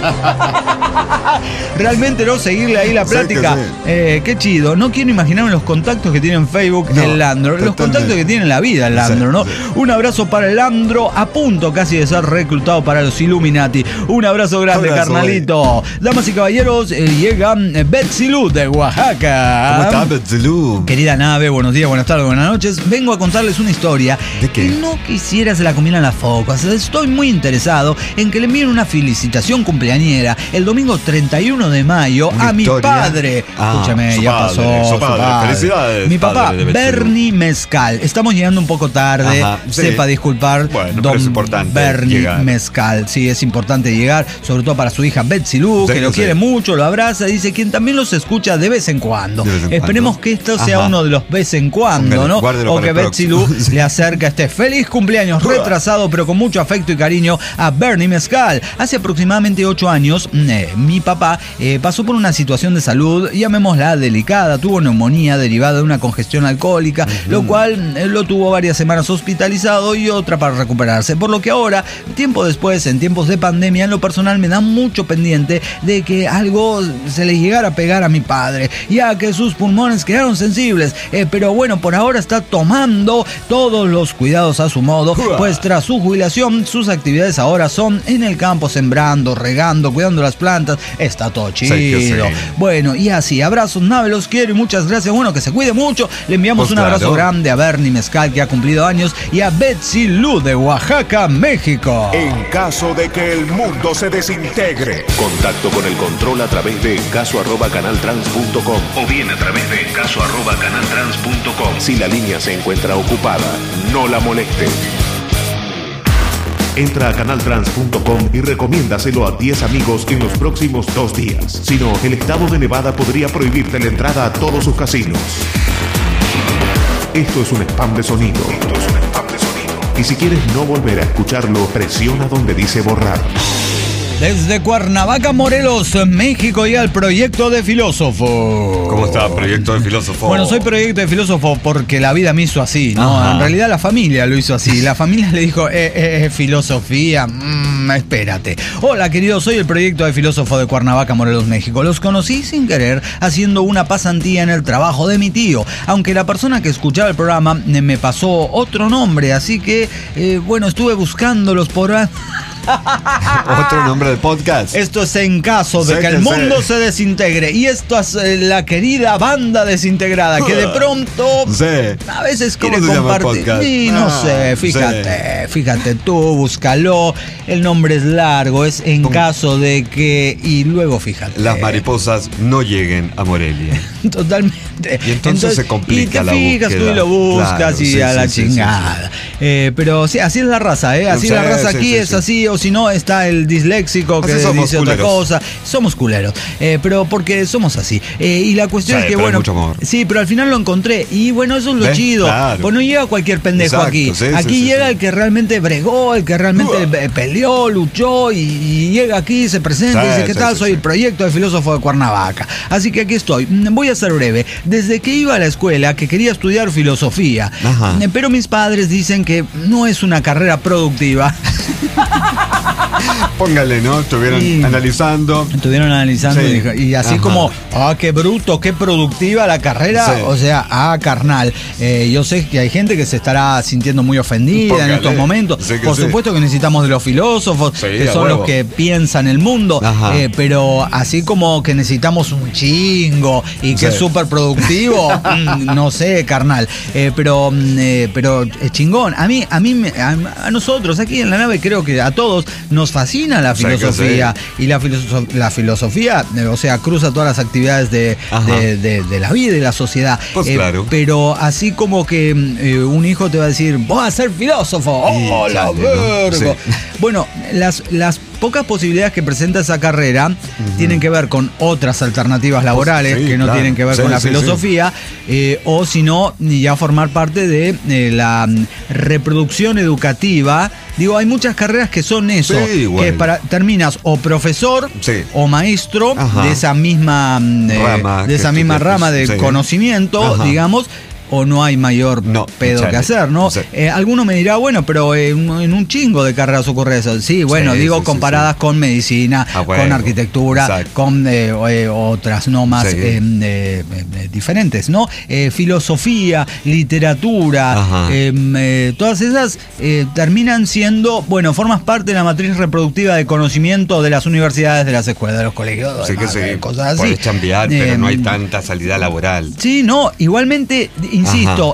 Realmente no seguirle ahí la plática. Qué chido. No quiero imaginarme los contactos que tiene en Facebook el Landro, los contactos que tiene en la vida el Landro, ¿no? Un abrazo para el Landro, a punto casi de ser reclutado para los Illuminati. Un abrazo grande, carnalito. Damas y caballeros, llega Betsy Lu de Oaxaca. ¿Cómo estás, Betsy Lu? Querida Nave, buenos días, buenas tardes, buenas noches. Vengo a contarles una historia. ¿De qué? Que no quisiera se la comieran las focas. Estoy muy interesado en que le envíen una felicitación cumpleañera el domingo 31 de mayo a mi padre. Escúchame, ya pasó. Su padre. Felicidades. Mi papá, Bernie Mezcal. Estamos llegando un poco tarde. Sepa disculpar, bueno, don Bernie Mezcal. Sí, es importante llegar, sobre todo para su hija Betsy Lu, que lo quiere mucho, lo abraza, dice, quien también los escucha de vez en cuando. Esperemos que esto sea uno de los vez en cuando, ¿no? O que Betsy Lu le acerca este feliz cumpleaños retrasado, pero con mucho afecto y cariño a Bernie Mezcal. Hace aproximadamente 8 años, mi papá pasó por una situación de salud, llamémosla delicada, tuvo neumonía derivada de una congestión alcohólica, lo cual lo tuvo varias semanas hospitalizado y otra para recuperarse. Por lo que ahora, tiempo después, en tiempos de pandemia, en lo personal me da mucho pendiente de que algo se le llegara a pegar a mi padre, ya que sus pulmones quedaron sensibles. Pero bueno, por ahora está tomando todos los cuidados a su modo, pues tras su jubilación, sus actividades ahora son en el campo, sembrando, regando, cuidando las plantas. Está todo chido. Bueno, y así, abrazos, Nave, los quiero y muchas gracias. Bueno, que se cuide mucho. Le enviamos un abrazo grande a Bernie Mezcal, que ha cumplido años, y a Betsy Lu de Oaxaca, México. En caso de que el mundo se desintegre, contacto con el control a través de encaso@canaltrans.com o bien a través de encaso@canaltrans.com. Si la línea se encuentra ocupada, no la moleste. Entra a canaltrans.com y recomiéndaselo a 10 amigos en los próximos 2 días. Si no, el estado de Nevada podría prohibirte la entrada a todos sus casinos. Esto es un spam de sonido. Y si quieres no volver a escucharlo, presiona donde dice borrar. Desde Cuernavaca, Morelos, México, y al Proyecto de Filósofo. ¿Cómo está, Proyecto de Filósofo? Bueno, soy Proyecto de Filósofo porque la vida me hizo así, ¿no? En realidad la familia lo hizo así. La familia le dijo, filosofía, espérate. Hola, querido, soy el Proyecto de Filósofo de Cuernavaca, Morelos, México. Los conocí sin querer haciendo una pasantía en el trabajo de mi tío. Aunque la persona que escuchaba el programa me pasó otro nombre, así que, bueno, estuve buscándolos por... Otro nombre de podcast. Esto es en caso de que el mundo se desintegre. Y esto es la querida banda desintegrada, que de pronto a veces quiere compartir. Y no sé, fíjate tú, búscalo. El nombre es largo, es en caso de que. Y luego fíjate. Las mariposas no lleguen a Morelia. Totalmente. Y entonces se complica la búsqueda. Y te fijas, tú y lo buscas y a la chingada. Pero sí, así es la raza, Así es la raza aquí, es así. O si no, está el disléxico que dice culeros. Otra cosa. Somos culeros, pero porque somos así. Y la cuestión es que, bueno, sí, pero al final lo encontré. Y bueno, eso es lo chido. Claro. Pues no llega cualquier pendejo aquí. Aquí llega el que realmente bregó, el que realmente peleó, luchó y llega aquí, se presenta y dice, ¿qué tal? Soy el Proyecto de Filósofo de Cuernavaca. Así que aquí estoy. Voy a ser breve. Desde que iba a la escuela, que quería estudiar filosofía, pero mis padres dicen que no es una carrera productiva. Póngale, ¿no? Estuvieron analizando. Sí. Y así como, qué bruto, qué productiva la carrera. Sí. O sea, carnal. Yo sé que hay gente que se estará sintiendo muy ofendida en estos momentos. Por supuesto que necesitamos de los filósofos, que son los que piensan el mundo. Pero así como que necesitamos un chingo y que es súper productivo, no sé, carnal. Pero chingón. A nosotros aquí en la nave, creo que a todos nos fascina la filosofía. Y la filosofía, o sea, cruza todas las actividades de la vida y de la sociedad. Pues claro. Pero así como que un hijo te va a decir, vas a ser filósofo. ¡Oh, la verga! ¿No? Sí. Bueno, las pocas posibilidades que presenta esa carrera tienen que ver con otras alternativas laborales que no tienen que ver con la filosofía, o si no, ya formar parte de la reproducción educativa. Digo, hay muchas carreras que son eso, que terminas o profesor o maestro de esa misma rama de conocimiento, digamos. O no hay mayor pedo que hacer, ¿no? Sí. Alguno me dirá, bueno, pero en un chingo de carreras ocurre eso. Sí, bueno, comparadas con medicina, con arquitectura, con otras, no más diferentes, ¿no? Filosofía, literatura, todas esas terminan siendo, bueno, formas parte de la matriz reproductiva de conocimiento de las universidades, de las escuelas, de los colegios, cosas así. Puedes chambear, pero no hay tanta salida laboral. Sí, no, igualmente... Insisto,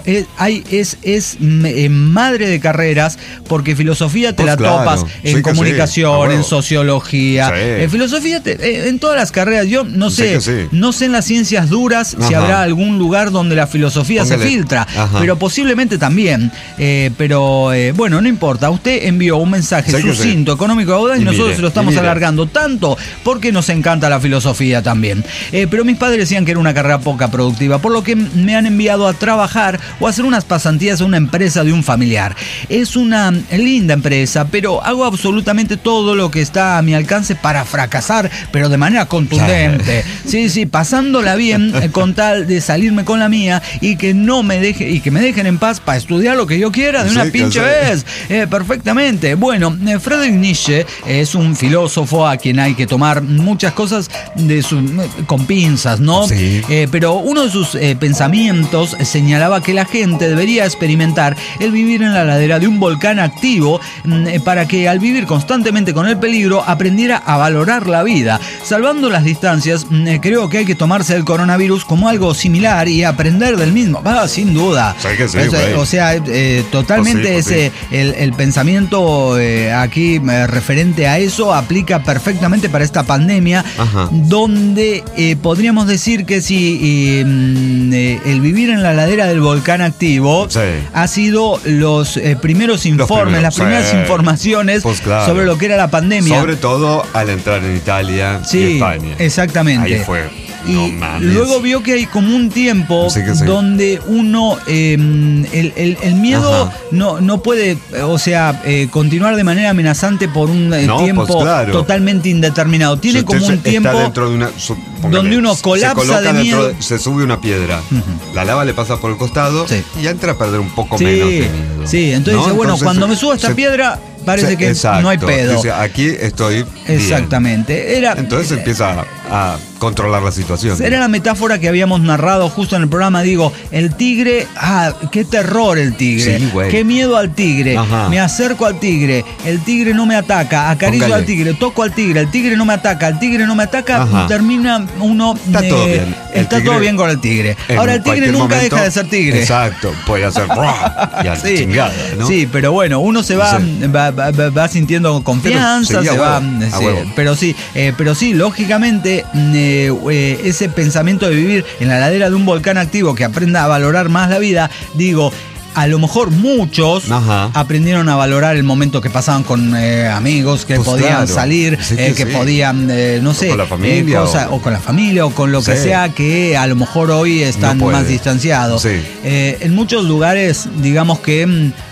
es madre de carreras, porque filosofía te la topas en comunicación, en sociología. En filosofía, en todas las carreras. Yo no sé en las ciencias duras si habrá algún lugar donde la filosofía se filtra, pero posiblemente también. Bueno, no importa. Usted envió un mensaje sucinto, económico, audaz, y nosotros se lo estamos alargando tanto porque nos encanta la filosofía también. Pero mis padres decían que era una carrera poca productiva, por lo que me han enviado a trabajar o hacer unas pasantías a una empresa de un familiar. Es una linda empresa, pero hago absolutamente todo lo que está a mi alcance para fracasar, pero de manera contundente. Sí, pasándola bien con tal de salirme con la mía y que no me dejen en paz para estudiar lo que yo quiera de una pinche vez. Perfectamente. Bueno, Friedrich Nietzsche es un filósofo a quien hay que tomar muchas cosas con pinzas, ¿no? Sí. Pero uno de sus pensamientos señalaba que la gente debería experimentar el vivir en la ladera de un volcán activo para que al vivir constantemente con el peligro aprendiera a valorar la vida. Salvando las distancias, creo que hay que tomarse el coronavirus como algo similar y aprender del mismo. Sin duda. O sea, totalmente el pensamiento aquí referente a eso aplica perfectamente para esta pandemia, donde podríamos decir que si el vivir en la ladera del volcán activo ha sido los primeros informes, las primeras informaciones sobre lo que era la pandemia. Sobre todo al entrar en Italia y España. Exactamente. Ahí fue. Y luego vio que hay como un tiempo donde uno el miedo no puede, o sea, continuar de manera amenazante por un tiempo totalmente indeterminado. Tiene como un tiempo dentro de donde uno colapsa de miedo. Se sube una piedra, la lava le pasa por el costado y ya entra a perder un poco menos de miedo. Sí, entonces dice, bueno, cuando me subo a esta piedra parece que no hay pedo. Dice, aquí estoy exactamente. Bien. Entonces empieza a controlar la situación. Era la metáfora que habíamos narrado justo en el programa. Digo, el tigre, qué terror el tigre, qué miedo al tigre. Me acerco al tigre, el tigre no me ataca, acaricio al tigre, toco al tigre, el tigre no me ataca, termina uno. Está todo bien. Está todo bien con el tigre. Ahora el tigre nunca deja de ser tigre. Exacto, puede hacer y a chingada, ¿no? Sí, pero bueno, uno se va sintiendo confianza, pero sí, lógicamente ese pensamiento de vivir en la ladera de un volcán activo que aprenda a valorar más la vida, digo, a lo mejor muchos aprendieron a valorar el momento que pasaban con amigos, que podían salir, que podían, no sé, con la familia, o con la familia, o con lo que sea, que a lo mejor hoy están más distanciados. En muchos lugares, digamos que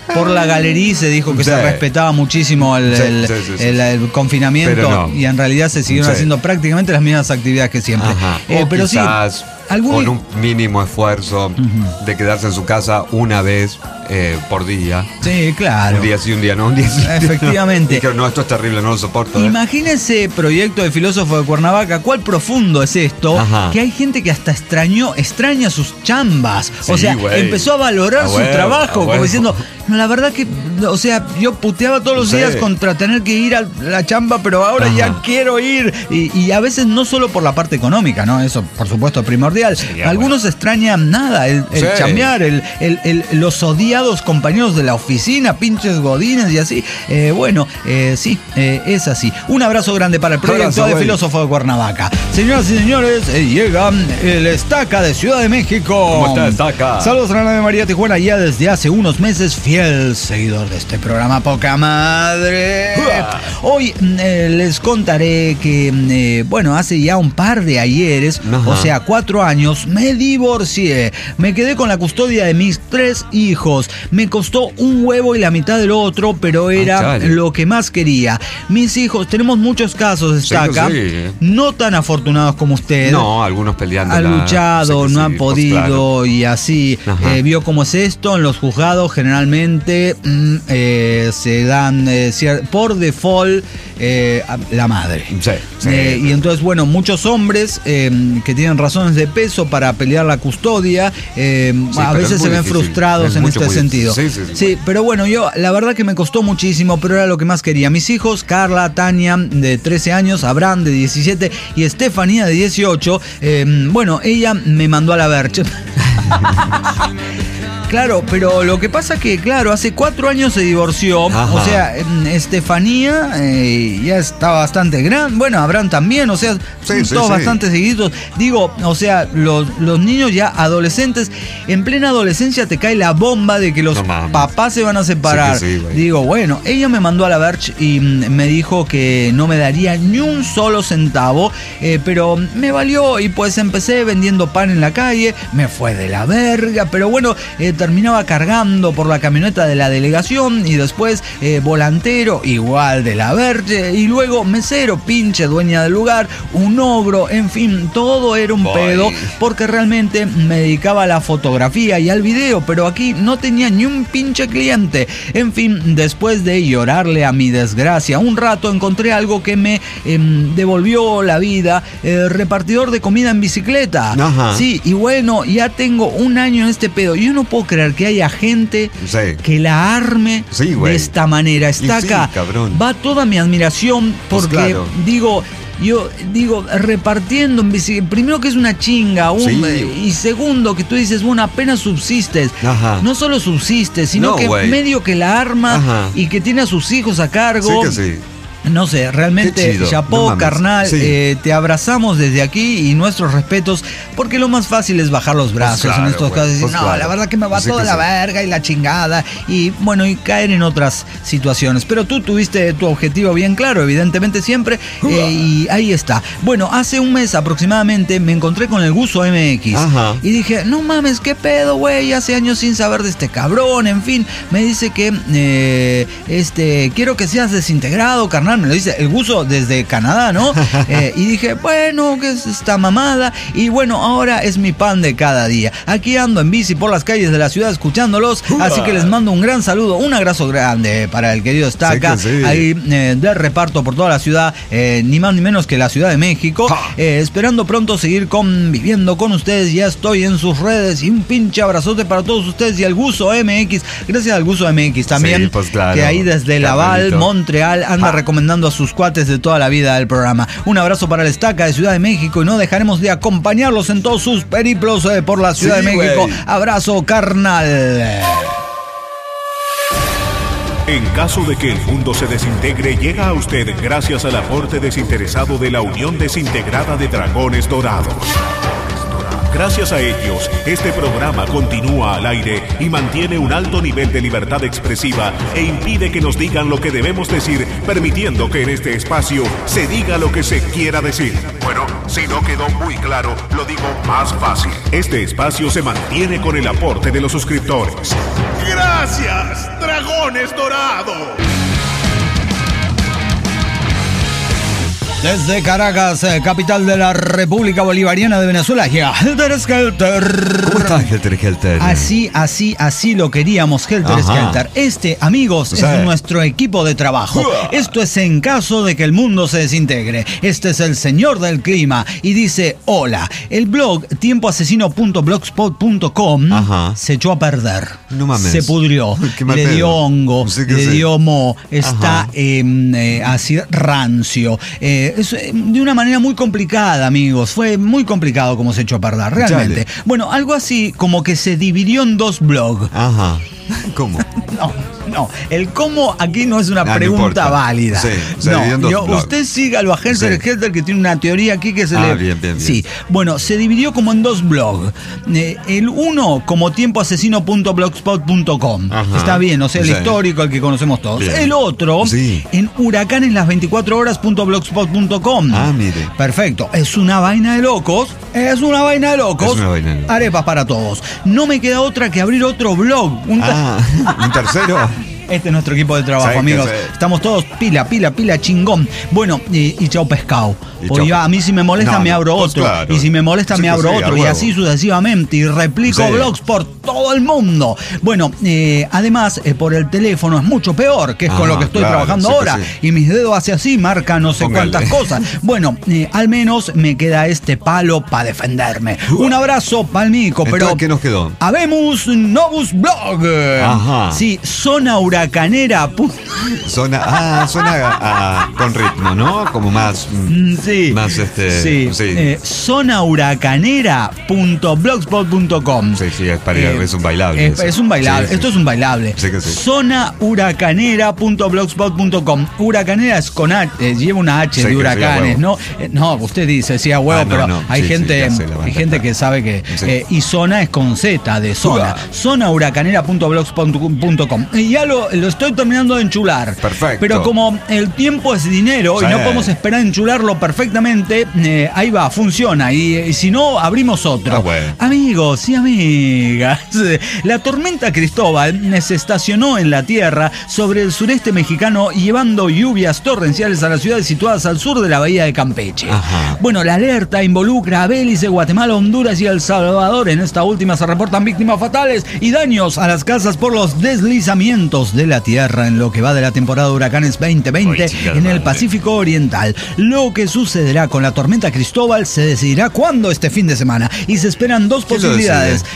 por la galería se dijo que se respetaba muchísimo el confinamiento y en realidad se siguieron haciendo prácticamente las mismas actividades que siempre. Pero quizás, con un mínimo esfuerzo de quedarse en su casa una vez por día. Sí, claro. Un día sí, un día no, un día sí. Efectivamente. Dijeron, no, esto es terrible, no lo soporto. Imagínese proyecto de Filósofo de Cuernavaca, cuál profundo es esto, que hay gente que hasta extraña sus chambas. Sí, o sea, empezó a valorar su trabajo, como diciendo, no, la verdad que, o sea, yo puteaba todos los días contra tener que ir a la chamba, pero ahora ya quiero ir. Y a veces no solo por la parte económica, ¿no? Eso, por supuesto, es primordial. Sí, algunos extrañan nada, el chambear, los odiados compañeros de la oficina, pinches godines y así. Sí, es así. Un abrazo grande para el proyecto de Filósofo de Cuernavaca. Señoras y señores, llega el Estaca de Ciudad de México. ¿Cómo está, Estaca? Saludos a la nave María Tijuana, ya desde hace unos meses, fiel seguidor de este programa, poca madre. Hoy les contaré que, hace ya un par de ayeres, o sea, 4 años, me divorcié. Me quedé con la custodia de mis 3 hijos. Me costó un huevo y la mitad del otro, pero era lo que más quería. Mis hijos, tenemos muchos casos, Estaca, no tan afortunados como usted. No, algunos peleando. Han luchado, no han podido, y así. Vio cómo es esto, en los juzgados generalmente se dan por default la madre. Y entonces, muchos hombres que tienen razones de peso para pelear la custodia, a veces se ven frustrados en este sentido. Sí, pero yo, la verdad que me costó muchísimo, pero era lo que más quería. Mis hijos, Carla, Tania, de 13 años, Abraham, de 17, y Estefanía, de 18, ella me mandó a la verche. Claro, pero lo que pasa que, hace 4 años se divorció. O sea, Estefanía ya está bastante grande. Bueno, Abraham también, o sea, todos bastante seguidos. Digo, o sea, los niños ya adolescentes, en plena adolescencia te cae la bomba de que los papás se van a separar. Digo, ella me mandó a la verge y me dijo que no me daría ni un solo centavo, pero me valió y pues empecé vendiendo pan en la calle, me fue de la verga, pero terminaba cargando por la camioneta de la delegación y después volantero, igual de la verge, y luego mesero, pinche dueña del lugar, un ogro, en fin, todo era un pedo porque realmente me dedicaba a la fotografía y al video, pero aquí no tenía ni un pinche cliente. En fin, después de llorarle a mi desgracia un rato, encontré algo que me devolvió la vida, repartidor de comida en bicicleta. Sí, y ya tengo 1 año en este pedo. Yo no puedo creer que haya gente que la arme de esta manera. Estaca, va toda mi admiración porque yo digo, repartiendo en bicicleta, primero que es una chinga, y segundo que tú dices, apenas subsistes. No solo subsistes, sino que medio que la arma y que tiene a sus hijos a cargo. No sé, realmente, chapó, carnal, te abrazamos desde aquí y nuestros respetos, porque lo más fácil es bajar los brazos en estos casos y decir, la verdad que me va toda la verga y la chingada, y caer en otras situaciones. Pero tú tuviste tu objetivo bien claro, evidentemente siempre, y ahí está. Hace un mes aproximadamente me encontré con el Guso MX y dije, no mames, qué pedo, güey, hace años sin saber de este cabrón, en fin, me dice que quiero que seas desintegrado, carnal. Me lo dice el Guso desde Canadá, ¿no? Y dije, ¿qué es esta mamada? Y ahora es mi pan de cada día. Aquí ando en bici por las calles de la ciudad escuchándolos, así que les mando un gran saludo, un abrazo grande para el querido Estaca, ahí de reparto por toda la ciudad, ni más ni menos que la Ciudad de México, esperando pronto seguir conviviendo con ustedes. Ya estoy en sus redes y un pinche abrazote para todos ustedes y al Guso MX. Gracias al Guso MX también, que ahí desde Laval, Montreal, anda recomendando a sus cuates de toda la vida del programa. Un abrazo para el Estaca de Ciudad de México y no dejaremos de acompañarlos en todos sus periplos por la Ciudad de México. Abrazo, carnal. En caso de que el mundo se desintegre, llega a usted gracias al aporte desinteresado de la Unión Desintegrada de Dragones Dorados. Gracias a ellos, este programa continúa al aire y mantiene un alto nivel de libertad expresiva e impide que nos digan lo que debemos decir, permitiendo que en este espacio se diga lo que se quiera decir. Bueno, si no quedó muy claro, lo digo más fácil. Este espacio se mantiene con el aporte de los suscriptores. ¡Gracias, Dragones Dorados! Desde Caracas, capital de la República Bolivariana de Venezuela, llega Helter Skelter. ¿Cómo estás, Helter Skelter? Así lo queríamos, Helter Skelter. Este, amigos, es nuestro equipo de trabajo. Esto es en caso de que el mundo se desintegre. Este es el señor del clima y dice, hola, el blog tiempoasesino.blogspot.com se echó a perder. No mames. Se pudrió, le dio hongo, le dio moho, está así rancio. Es de una manera muy complicada, amigos. Fue muy complicado como se echó a perder, realmente. Chale. Bueno, algo así como que se dividió en dos blogs. Ajá. ¿Cómo? No, el cómo aquí no es una pregunta válida. Sí, usted sígalo a Helter Skelter, que tiene una teoría aquí que se le... Bien. Sí, bueno, se dividió como en dos blogs. El uno como tiempoasesino.blogspot.com. Está bien, o sea, el histórico, el que conocemos todos. Bien. El otro en huracaneslas24horas.blogspot.com. Mire. Perfecto, es una vaina de locos. Arepas para todos. No me queda otra que abrir otro blog. ¿Un tercero? Este es nuestro equipo de trabajo, amigos. Estamos todos pila, chingón. Bueno, y chao pescado. Porque a mí si me molesta me abro otro. Claro. Y si me molesta me abro otro. Y así sucesivamente. Y replico blogs por todo el mundo. Bueno, además, por el teléfono es mucho peor, que es con lo que estoy trabajando ahora. Y mis dedos hace así, marca no sé cuántas cosas. Bueno, al menos me queda este palo para defenderme. Un abrazo palmico, pero... ¿Qué nos quedó? Habemos Novus Blog. Sí, zona huracanera. Suena con ritmo, ¿no? Como más... zonahuracanera.blogspot.com. Sí, es un bailable. Es un bailable. Esto es un bailable. Sí. Zonahuracanera.blogspot.com. Huracanera es con H, lleva una H de huracanes, ¿no? No, usted dice, sí, a huevo, pero hay gente que sabe que... y zona es con Z, de zona. Zonahuracanera.blogspot.com. Y ya lo estoy terminando de enchular. Perfecto. Pero como el tiempo es dinero y no podemos esperar a enchularlo perfectamente, ahí va, funciona. Y si no, abrimos otro. Bueno. Amigos y amigas, la tormenta Cristóbal se estacionó en la tierra sobre el sureste mexicano, llevando lluvias torrenciales a las ciudades situadas al sur de la bahía de Campeche. Bueno, la alerta involucra a Belice, Guatemala, Honduras y El Salvador. En esta última se reportan víctimas fatales y daños a las casas por los deslizamientos de la tierra en lo que va de la temporada de huracanes 2020 en el Pacífico Oriental. Lo que sucederá con la tormenta Cristóbal se decidirá cuándo este fin de semana y se esperan dos posibilidades.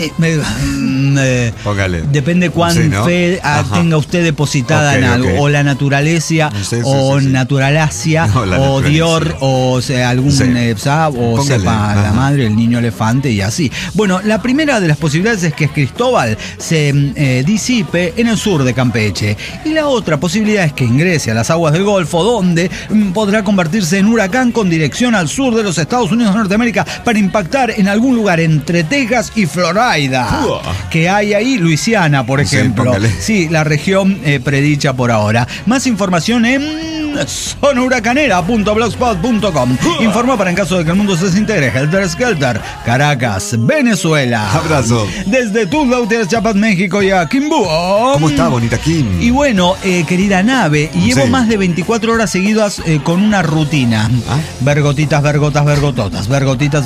Depende cuán fe tenga usted depositada en algo, o la naturaleza, naturalacia, o Dior, o sea, algún o sepa la madre, el niño elefante y así. Bueno, la primera de las posibilidades es que Cristóbal se disipe en el sur de Campeche, y la otra posibilidad es que ingrese a las aguas del Golfo, donde podrá convertirse en huracán con dirección al sur de los Estados Unidos de Norteamérica para impactar en algún lugar entre Texas y Florida, que hay ahí, Luisiana, por ejemplo. Sí, la región predicha por ahora. Más información en zonahuracanera.blogspot.com. Informó para en caso de que el mundo se desintegre Helter Skelter, Caracas, Venezuela. Abrazo. Desde Tuxtla, Chiapas, México, y a Kimbu. ¿Cómo está, bonita Kim? Y bueno, querida nave, llevo más de 24 horas seguidas con una rutina. Vergotitas, vergototas. Vergotitas,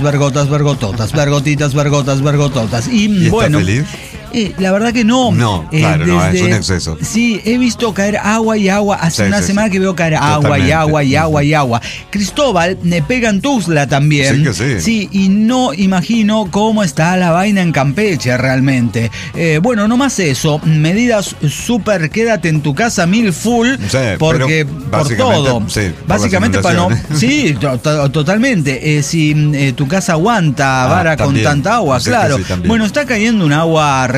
vergototas. Y bueno... ¿Estás feliz? La verdad que no. No, claro, no, es un exceso. Sí, he visto caer agua y agua. Hace una semana que veo caer agua y agua. Cristóbal pega en Tuxtla también. Sí que sí. Sí, y no imagino cómo está la vaina en Campeche realmente. Bueno, no más eso. Medidas súper, quédate en tu casa, mil full. Sí, porque por todo. Sí, básicamente para no... Sí, totalmente. Si tu casa aguanta vara con tanta agua, claro. Sí, bueno, está cayendo un agua realmente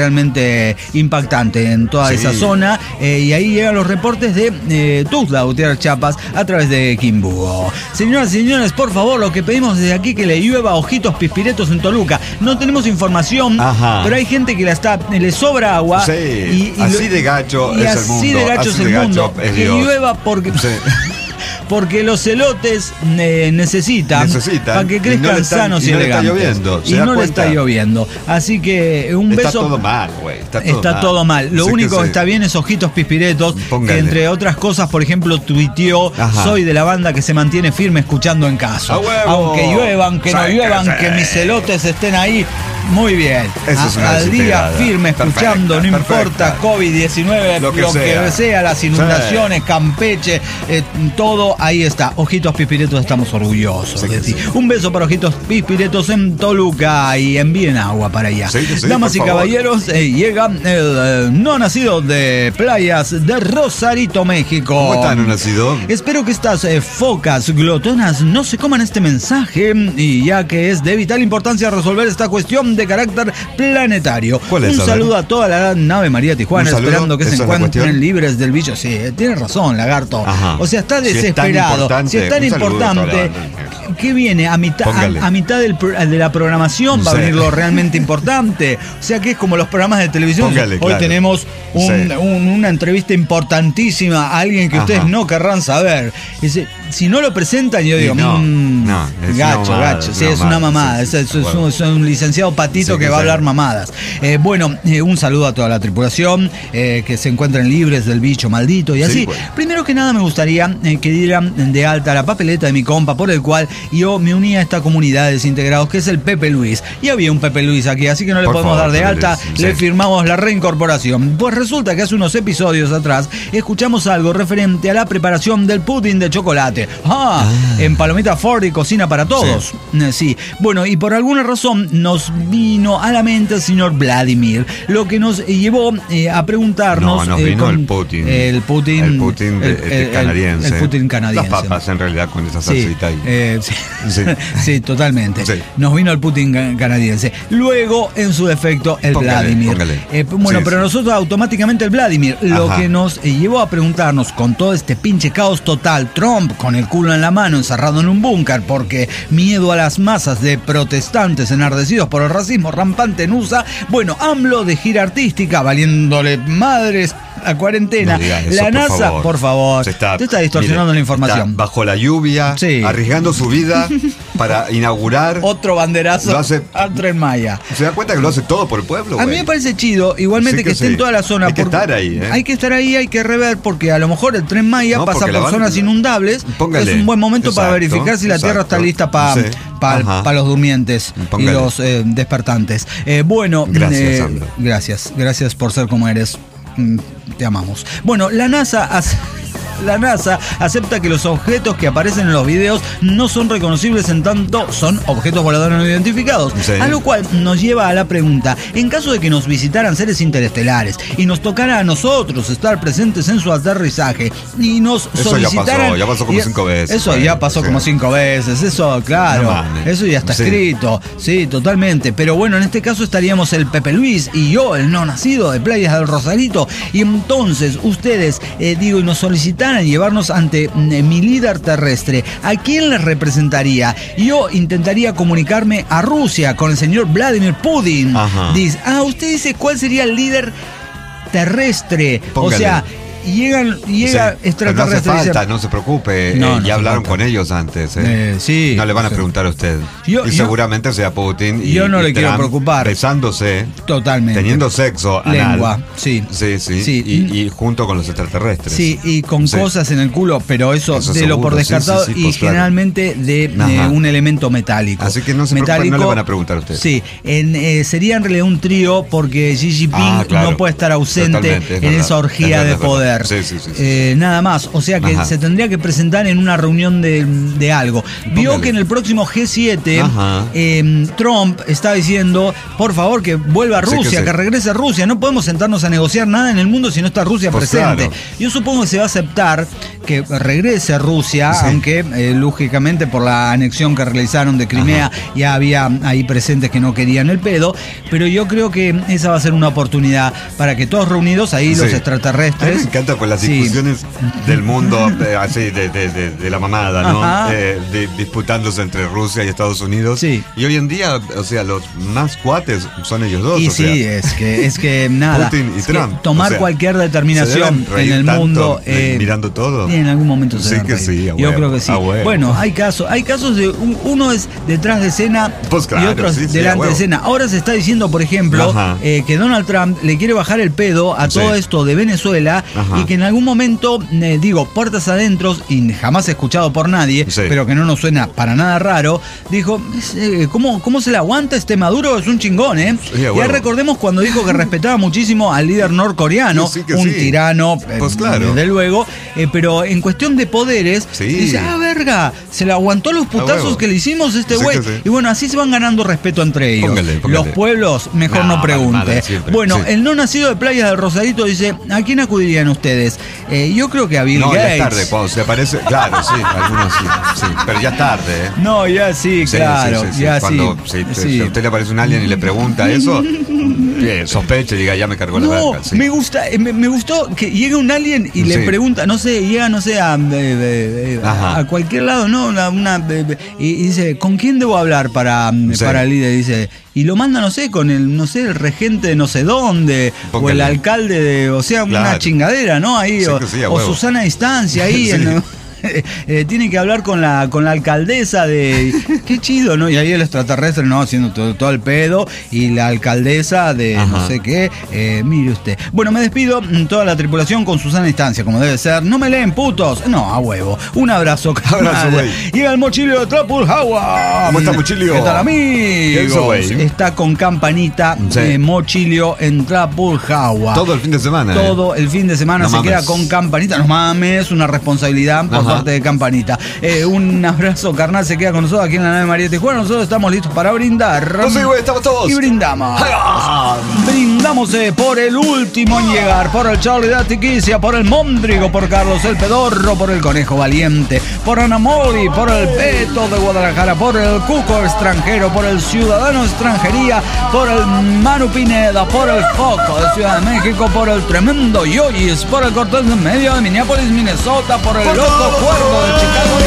realmente impactante en toda esa zona. Y ahí llegan los reportes de Tuzla Gutiérrez Chiapas a través de Quimbuo. Señoras y señores, por favor, lo que pedimos desde aquí que le llueva ojitos pispiretos en Toluca. No tenemos información, pero hay gente que le sobra agua. Sí, así de gacho es el mundo. Así de gacho es el mundo. Que llueva porque... Porque los elotes necesitan para que crezcan sanos y elegantes. Y no le está lloviendo. Así que un beso. Está todo mal, güey. Está todo mal. Lo único que está bien es Ojitos Pispiretos, que entre otras cosas, por ejemplo, tuiteó: soy de la banda que se mantiene firme escuchando en casa. Aunque lluevan, que no lluevan, que mis elotes estén ahí. Muy bien. Al día firme, escuchando, no importa, COVID-19, lo que sea, las inundaciones, Campeche, todo, ahí está. Ojitos Pispiretos, estamos orgullosos de ti. Un beso para Ojitos Pispiretos en Toluca y envíen agua para allá. Damas y caballeros, llega el no nacido de Playas de Rosarito, México. ¿Cómo está no nacido? Espero que estas focas glotonas no se coman este mensaje, y ya que es de vital importancia resolver esta cuestión de carácter planetario. Un saludo a toda la nave María Tijuana, esperando que se encuentren libres del bicho. Sí, tiene razón, lagarto. O sea, está desesperado. Si es tan importante, ¿qué viene? A mitad de la programación va a venir lo realmente importante. O sea, que es como los programas de televisión. Hoy tenemos una entrevista importantísima a alguien que ustedes no querrán saber. Dice, si no lo presentan, yo digo, gacho. Sí, es una mamada. Es un licenciado patito que va a hablar mamadas. Un saludo a toda la tripulación, que se encuentren libres del bicho maldito y así. Primero que nada me gustaría que dieran de alta la papeleta de mi compa, por el cual yo me uní a esta comunidad de desintegrados, que es el Pepe Luis. Y había un Pepe Luis aquí, así que no le podemos dar de alta, le firmamos la reincorporación. Pues resulta que hace unos episodios atrás escuchamos algo referente a la preparación del pudding de chocolate. En Palomita Ford y Cocina para Todos. Sí. Bueno, y por alguna razón nos vino a la mente el señor Vladimir, lo que nos llevó a preguntarnos. Nos vino el pudding. El pudding canadiense. El pudding canadiense. Las papas, en realidad, con esa salsita ahí. Sí, totalmente. Nos vino el pudding canadiense. Luego, en su defecto, el Vladimir. Pero nosotros automáticamente el Vladimir. Lo que nos llevó a preguntarnos, con todo este pinche caos total, Trump con el culo en la mano, encerrado en un búnker, porque miedo a las masas de protestantes enardecidos por el racismo rampante en USA. AMLO de gira artística, valiéndole madres a cuarentena. La NASA, por favor, te está distorsionando la información. Está bajo la lluvia, arriesgando su vida para inaugurar otro banderazo al Tren Maya. ¿Se da cuenta que lo hace todo por el pueblo? A mí me parece chido, igualmente que esté en toda la zona. Hay que estar ahí, Hay que estar ahí, hay que rever, porque a lo mejor el Tren Maya pasa por zonas inundables. Es un buen momento para verificar si la Tierra está lista para los durmientes y los despertantes. Gracias por ser como eres. Te amamos. La NASA acepta que los objetos que aparecen en los videos no son reconocibles en tanto son objetos voladores no identificados. A lo cual nos lleva a la pregunta: en caso de que nos visitaran seres interestelares y nos tocara a nosotros estar presentes en su aterrizaje y nos solicitaran... Ya pasó como 5 veces. Eso ya pasó como 5 veces. Eso, claro. Eso ya está escrito. Sí, totalmente. Pero en este caso estaríamos el Pepe Luis y yo, el no nacido de Playas del Rosarito. Y entonces ustedes, y nos solicitaran llevarnos ante mi líder terrestre, ¿a quién les representaría? Yo intentaría comunicarme a Rusia con el señor Vladimir Putin. Dice, usted dice cuál sería el líder terrestre. Póngale. O sea, llega extraterrestre. No hace falta, no se preocupe. Ya hablaron con ellos antes. No le van a preguntar a usted. Seguramente sea Putin. Yo no le quiero preocupar. Besándose. Totalmente. Teniendo sexo anal. Lengua. Sí. Y junto con los extraterrestres. Sí, y con cosas en el culo, pero eso de lo por descartado generalmente de un elemento metálico. Así que no se preocupen, no le van a preguntar a usted. Sí, sería en realidad un trío, porque Xi Jinping no puede estar ausente en esa orgía de poder. poder. Nada más. O sea que se tendría que presentar en una reunión de algo. Vio que en el próximo G7 Trump está diciendo, por favor, que vuelva a Rusia, que regrese a Rusia. No podemos sentarnos a negociar nada en el mundo si no está Rusia presente. Claro. Yo supongo que se va a aceptar que regrese a Rusia, aunque lógicamente por la anexión que realizaron de Crimea ya había ahí presentes que no querían el pedo, pero yo creo que esa va a ser una oportunidad para que todos reunidos ahí los extraterrestres. A mí me encanta con las discusiones del mundo así de la mamada, ¿no? Disputándose entre Rusia y Estados Unidos. Y hoy en día, o sea, los más cuates son ellos dos. Y es que nada. Putin y Trump. Tomar cualquier determinación en el mundo. Mirando todo. En algún momento se Yo creo que sí. Bueno, hay casos de uno es detrás de escena y otro es delante de escena. Ahora se está diciendo, por ejemplo, que Donald Trump le quiere bajar el pedo a todo esto de Venezuela y que en algún momento, puertas adentro, y jamás escuchado por nadie, pero que no nos suena para nada raro, dijo, ¿cómo se le aguanta este Maduro? Es un chingón, ¿eh? Ya recordemos cuando dijo que respetaba muchísimo al líder norcoreano, un tirano, desde luego, pero en cuestión de poderes, dice, verga, se le aguantó los putazos que le hicimos a este güey. Y bueno, así se van ganando respeto entre ellos. Póngale. Los pueblos, mejor no pregunte. Bueno, el no nacido de Playa del Rosarito dice, ¿a quién acudirían ustedes? Yo creo que a Bill Gates. Ya es tarde, cuando se aparece, claro, algunos sí, pero ya es tarde, ¿eh? No, ya claro. Cuando si a usted le aparece un alien y le pregunta eso, sospeche y diga, ya me cargó la verga. Me gustó que llegue un alien y le pregunta, llega a cualquier lado, ¿no? Y dice, ¿con quién debo hablar para el líder? Dice, y lo manda, con el regente de no sé dónde, o el alcalde de, una chingadera, ¿no? Ahí, o Susana Distancia ahí tiene que hablar con la alcaldesa de... Qué chido, ¿no? Y ahí el extraterrestre, haciendo todo el pedo, y la alcaldesa de no sé qué. Mire usted. Bueno, me despido, toda la tripulación con Susana Distancia, como debe ser. No me leen, putos. No, a huevo. Un abrazo, güey. Llega el Mochilio de Trapulhawa. ¿Cómo está, Mochilio? ¿Qué tal, amigos? Está con campanita Mochilio en Trapulhawa. Todo el fin de semana. Todo el fin de semana se queda con campanita. No mames, una responsabilidad por parte de campanita. Un abrazo carnal, se queda con nosotros aquí en la nave María Tijuana. Nosotros estamos listos para brindar. Estamos todos. Y brindamos. Brindamos por el último en llegar, por el Charlie de Atiquicia, por el Móndrigo, por Carlos el Pedorro, por el Conejo Valiente, por Ana Mori, por el Peto de Guadalajara, por el Cuco extranjero, por el Ciudadano Extranjería, por el Manu Pineda, por el Foco de Ciudad de México, por el Tremendo Yoyis, por el Cortés de Medio de Minneapolis, Minnesota, por el Loco Cuervo de Chicago,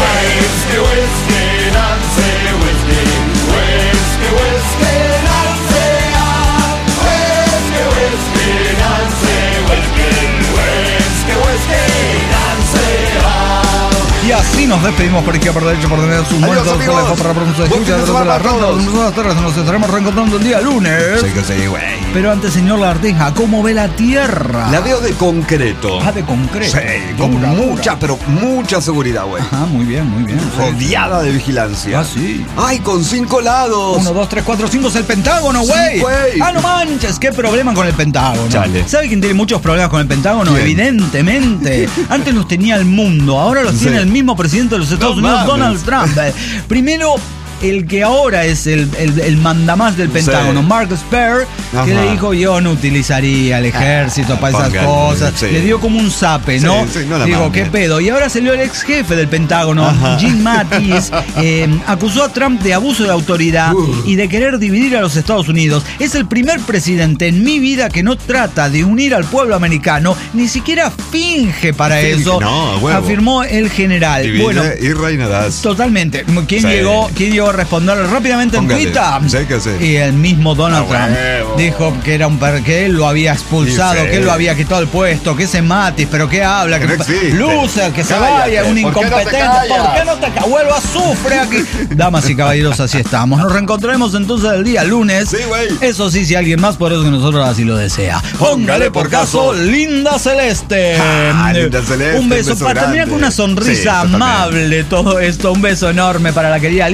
y así nos despedimos por izquierda, por derecha, por derecha, sus muertos, por la pronuncia de escucha, de la ronda, nos estaremos reencontrando el día lunes. Güey. Pero antes, señor Larteja, ¿cómo ve la Tierra? La veo de concreto. De concreto. Sí, con mucha seguridad, güey. Muy bien. Rodeada de vigilancia. Sí. Ay, con 5 lados. 1, 2, 3, 4, 5 es el Pentágono, güey. No manches, qué problema con el Pentágono. Chale. ¿Sabe quién tiene muchos problemas con el Pentágono? ¿Quién? Evidentemente. Antes los tenía el mundo, ahora los tiene el mismo presidente de los Estados Unidos, Donald Trump. Primero, el que ahora es el mandamás del Pentágono, Mark Esper, que le dijo, yo no utilizaría el ejército para esas cosas. Le dio como un zape, ¿no? Digo, ¿qué pedo? Y ahora salió el ex jefe del Pentágono, Jim Mattis, acusó a Trump de abuso de autoridad y de querer dividir a los Estados Unidos. Es el primer presidente en mi vida que no trata de unir al pueblo americano, ni siquiera finge para eso, afirmó el general. Divide y reinarás. Totalmente. ¿Quién llegó a responderle rápidamente en Twitter? Y el mismo Donald Trump dijo que era que él lo había expulsado, que él lo había quitado el puesto, que ese Mattis, pero que habla, que loser, que se vaya, un incompetente. ¿Por qué no te vuelva a sufrir aquí? Damas y caballeros, así estamos. Nos reencontraremos entonces el día lunes. Eso sí, si alguien más por eso que nosotros así lo desea. Póngale por caso, Linda Celeste. Linda Celeste. Un beso para terminar con una sonrisa amable todo esto. Un beso enorme para la querida Linda Celeste.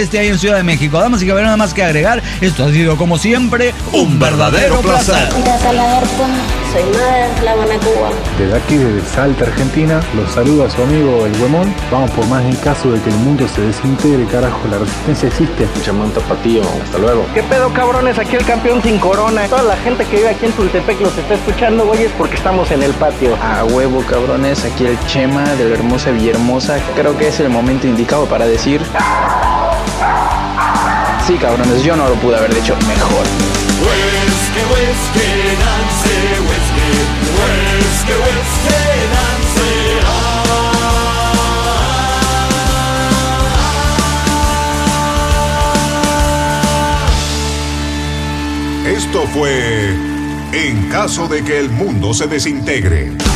Este ahí en Ciudad de México. Damas y caballeros, nada más que agregar, esto ha sido como siempre un verdadero placer. Soy Mada, La Habana, Cuba. Desde aquí, desde Salta, Argentina, los saluda su amigo El Huemón. Vamos por más en caso de que el mundo se desintegre, carajo, la resistencia existe. Llamón Tapatío, hasta luego. ¿Qué pedo, cabrones? Aquí el campeón sin corona. Toda la gente que vive aquí en Tultepec los está escuchando, güey, es porque estamos en el patio. A huevo, cabrones, aquí el Chema de la hermosa Villahermosa. Creo que es el momento indicado para decir... Sí, cabrones, yo no lo pude haber dicho mejor. Esto fue En caso de que el mundo se desintegre.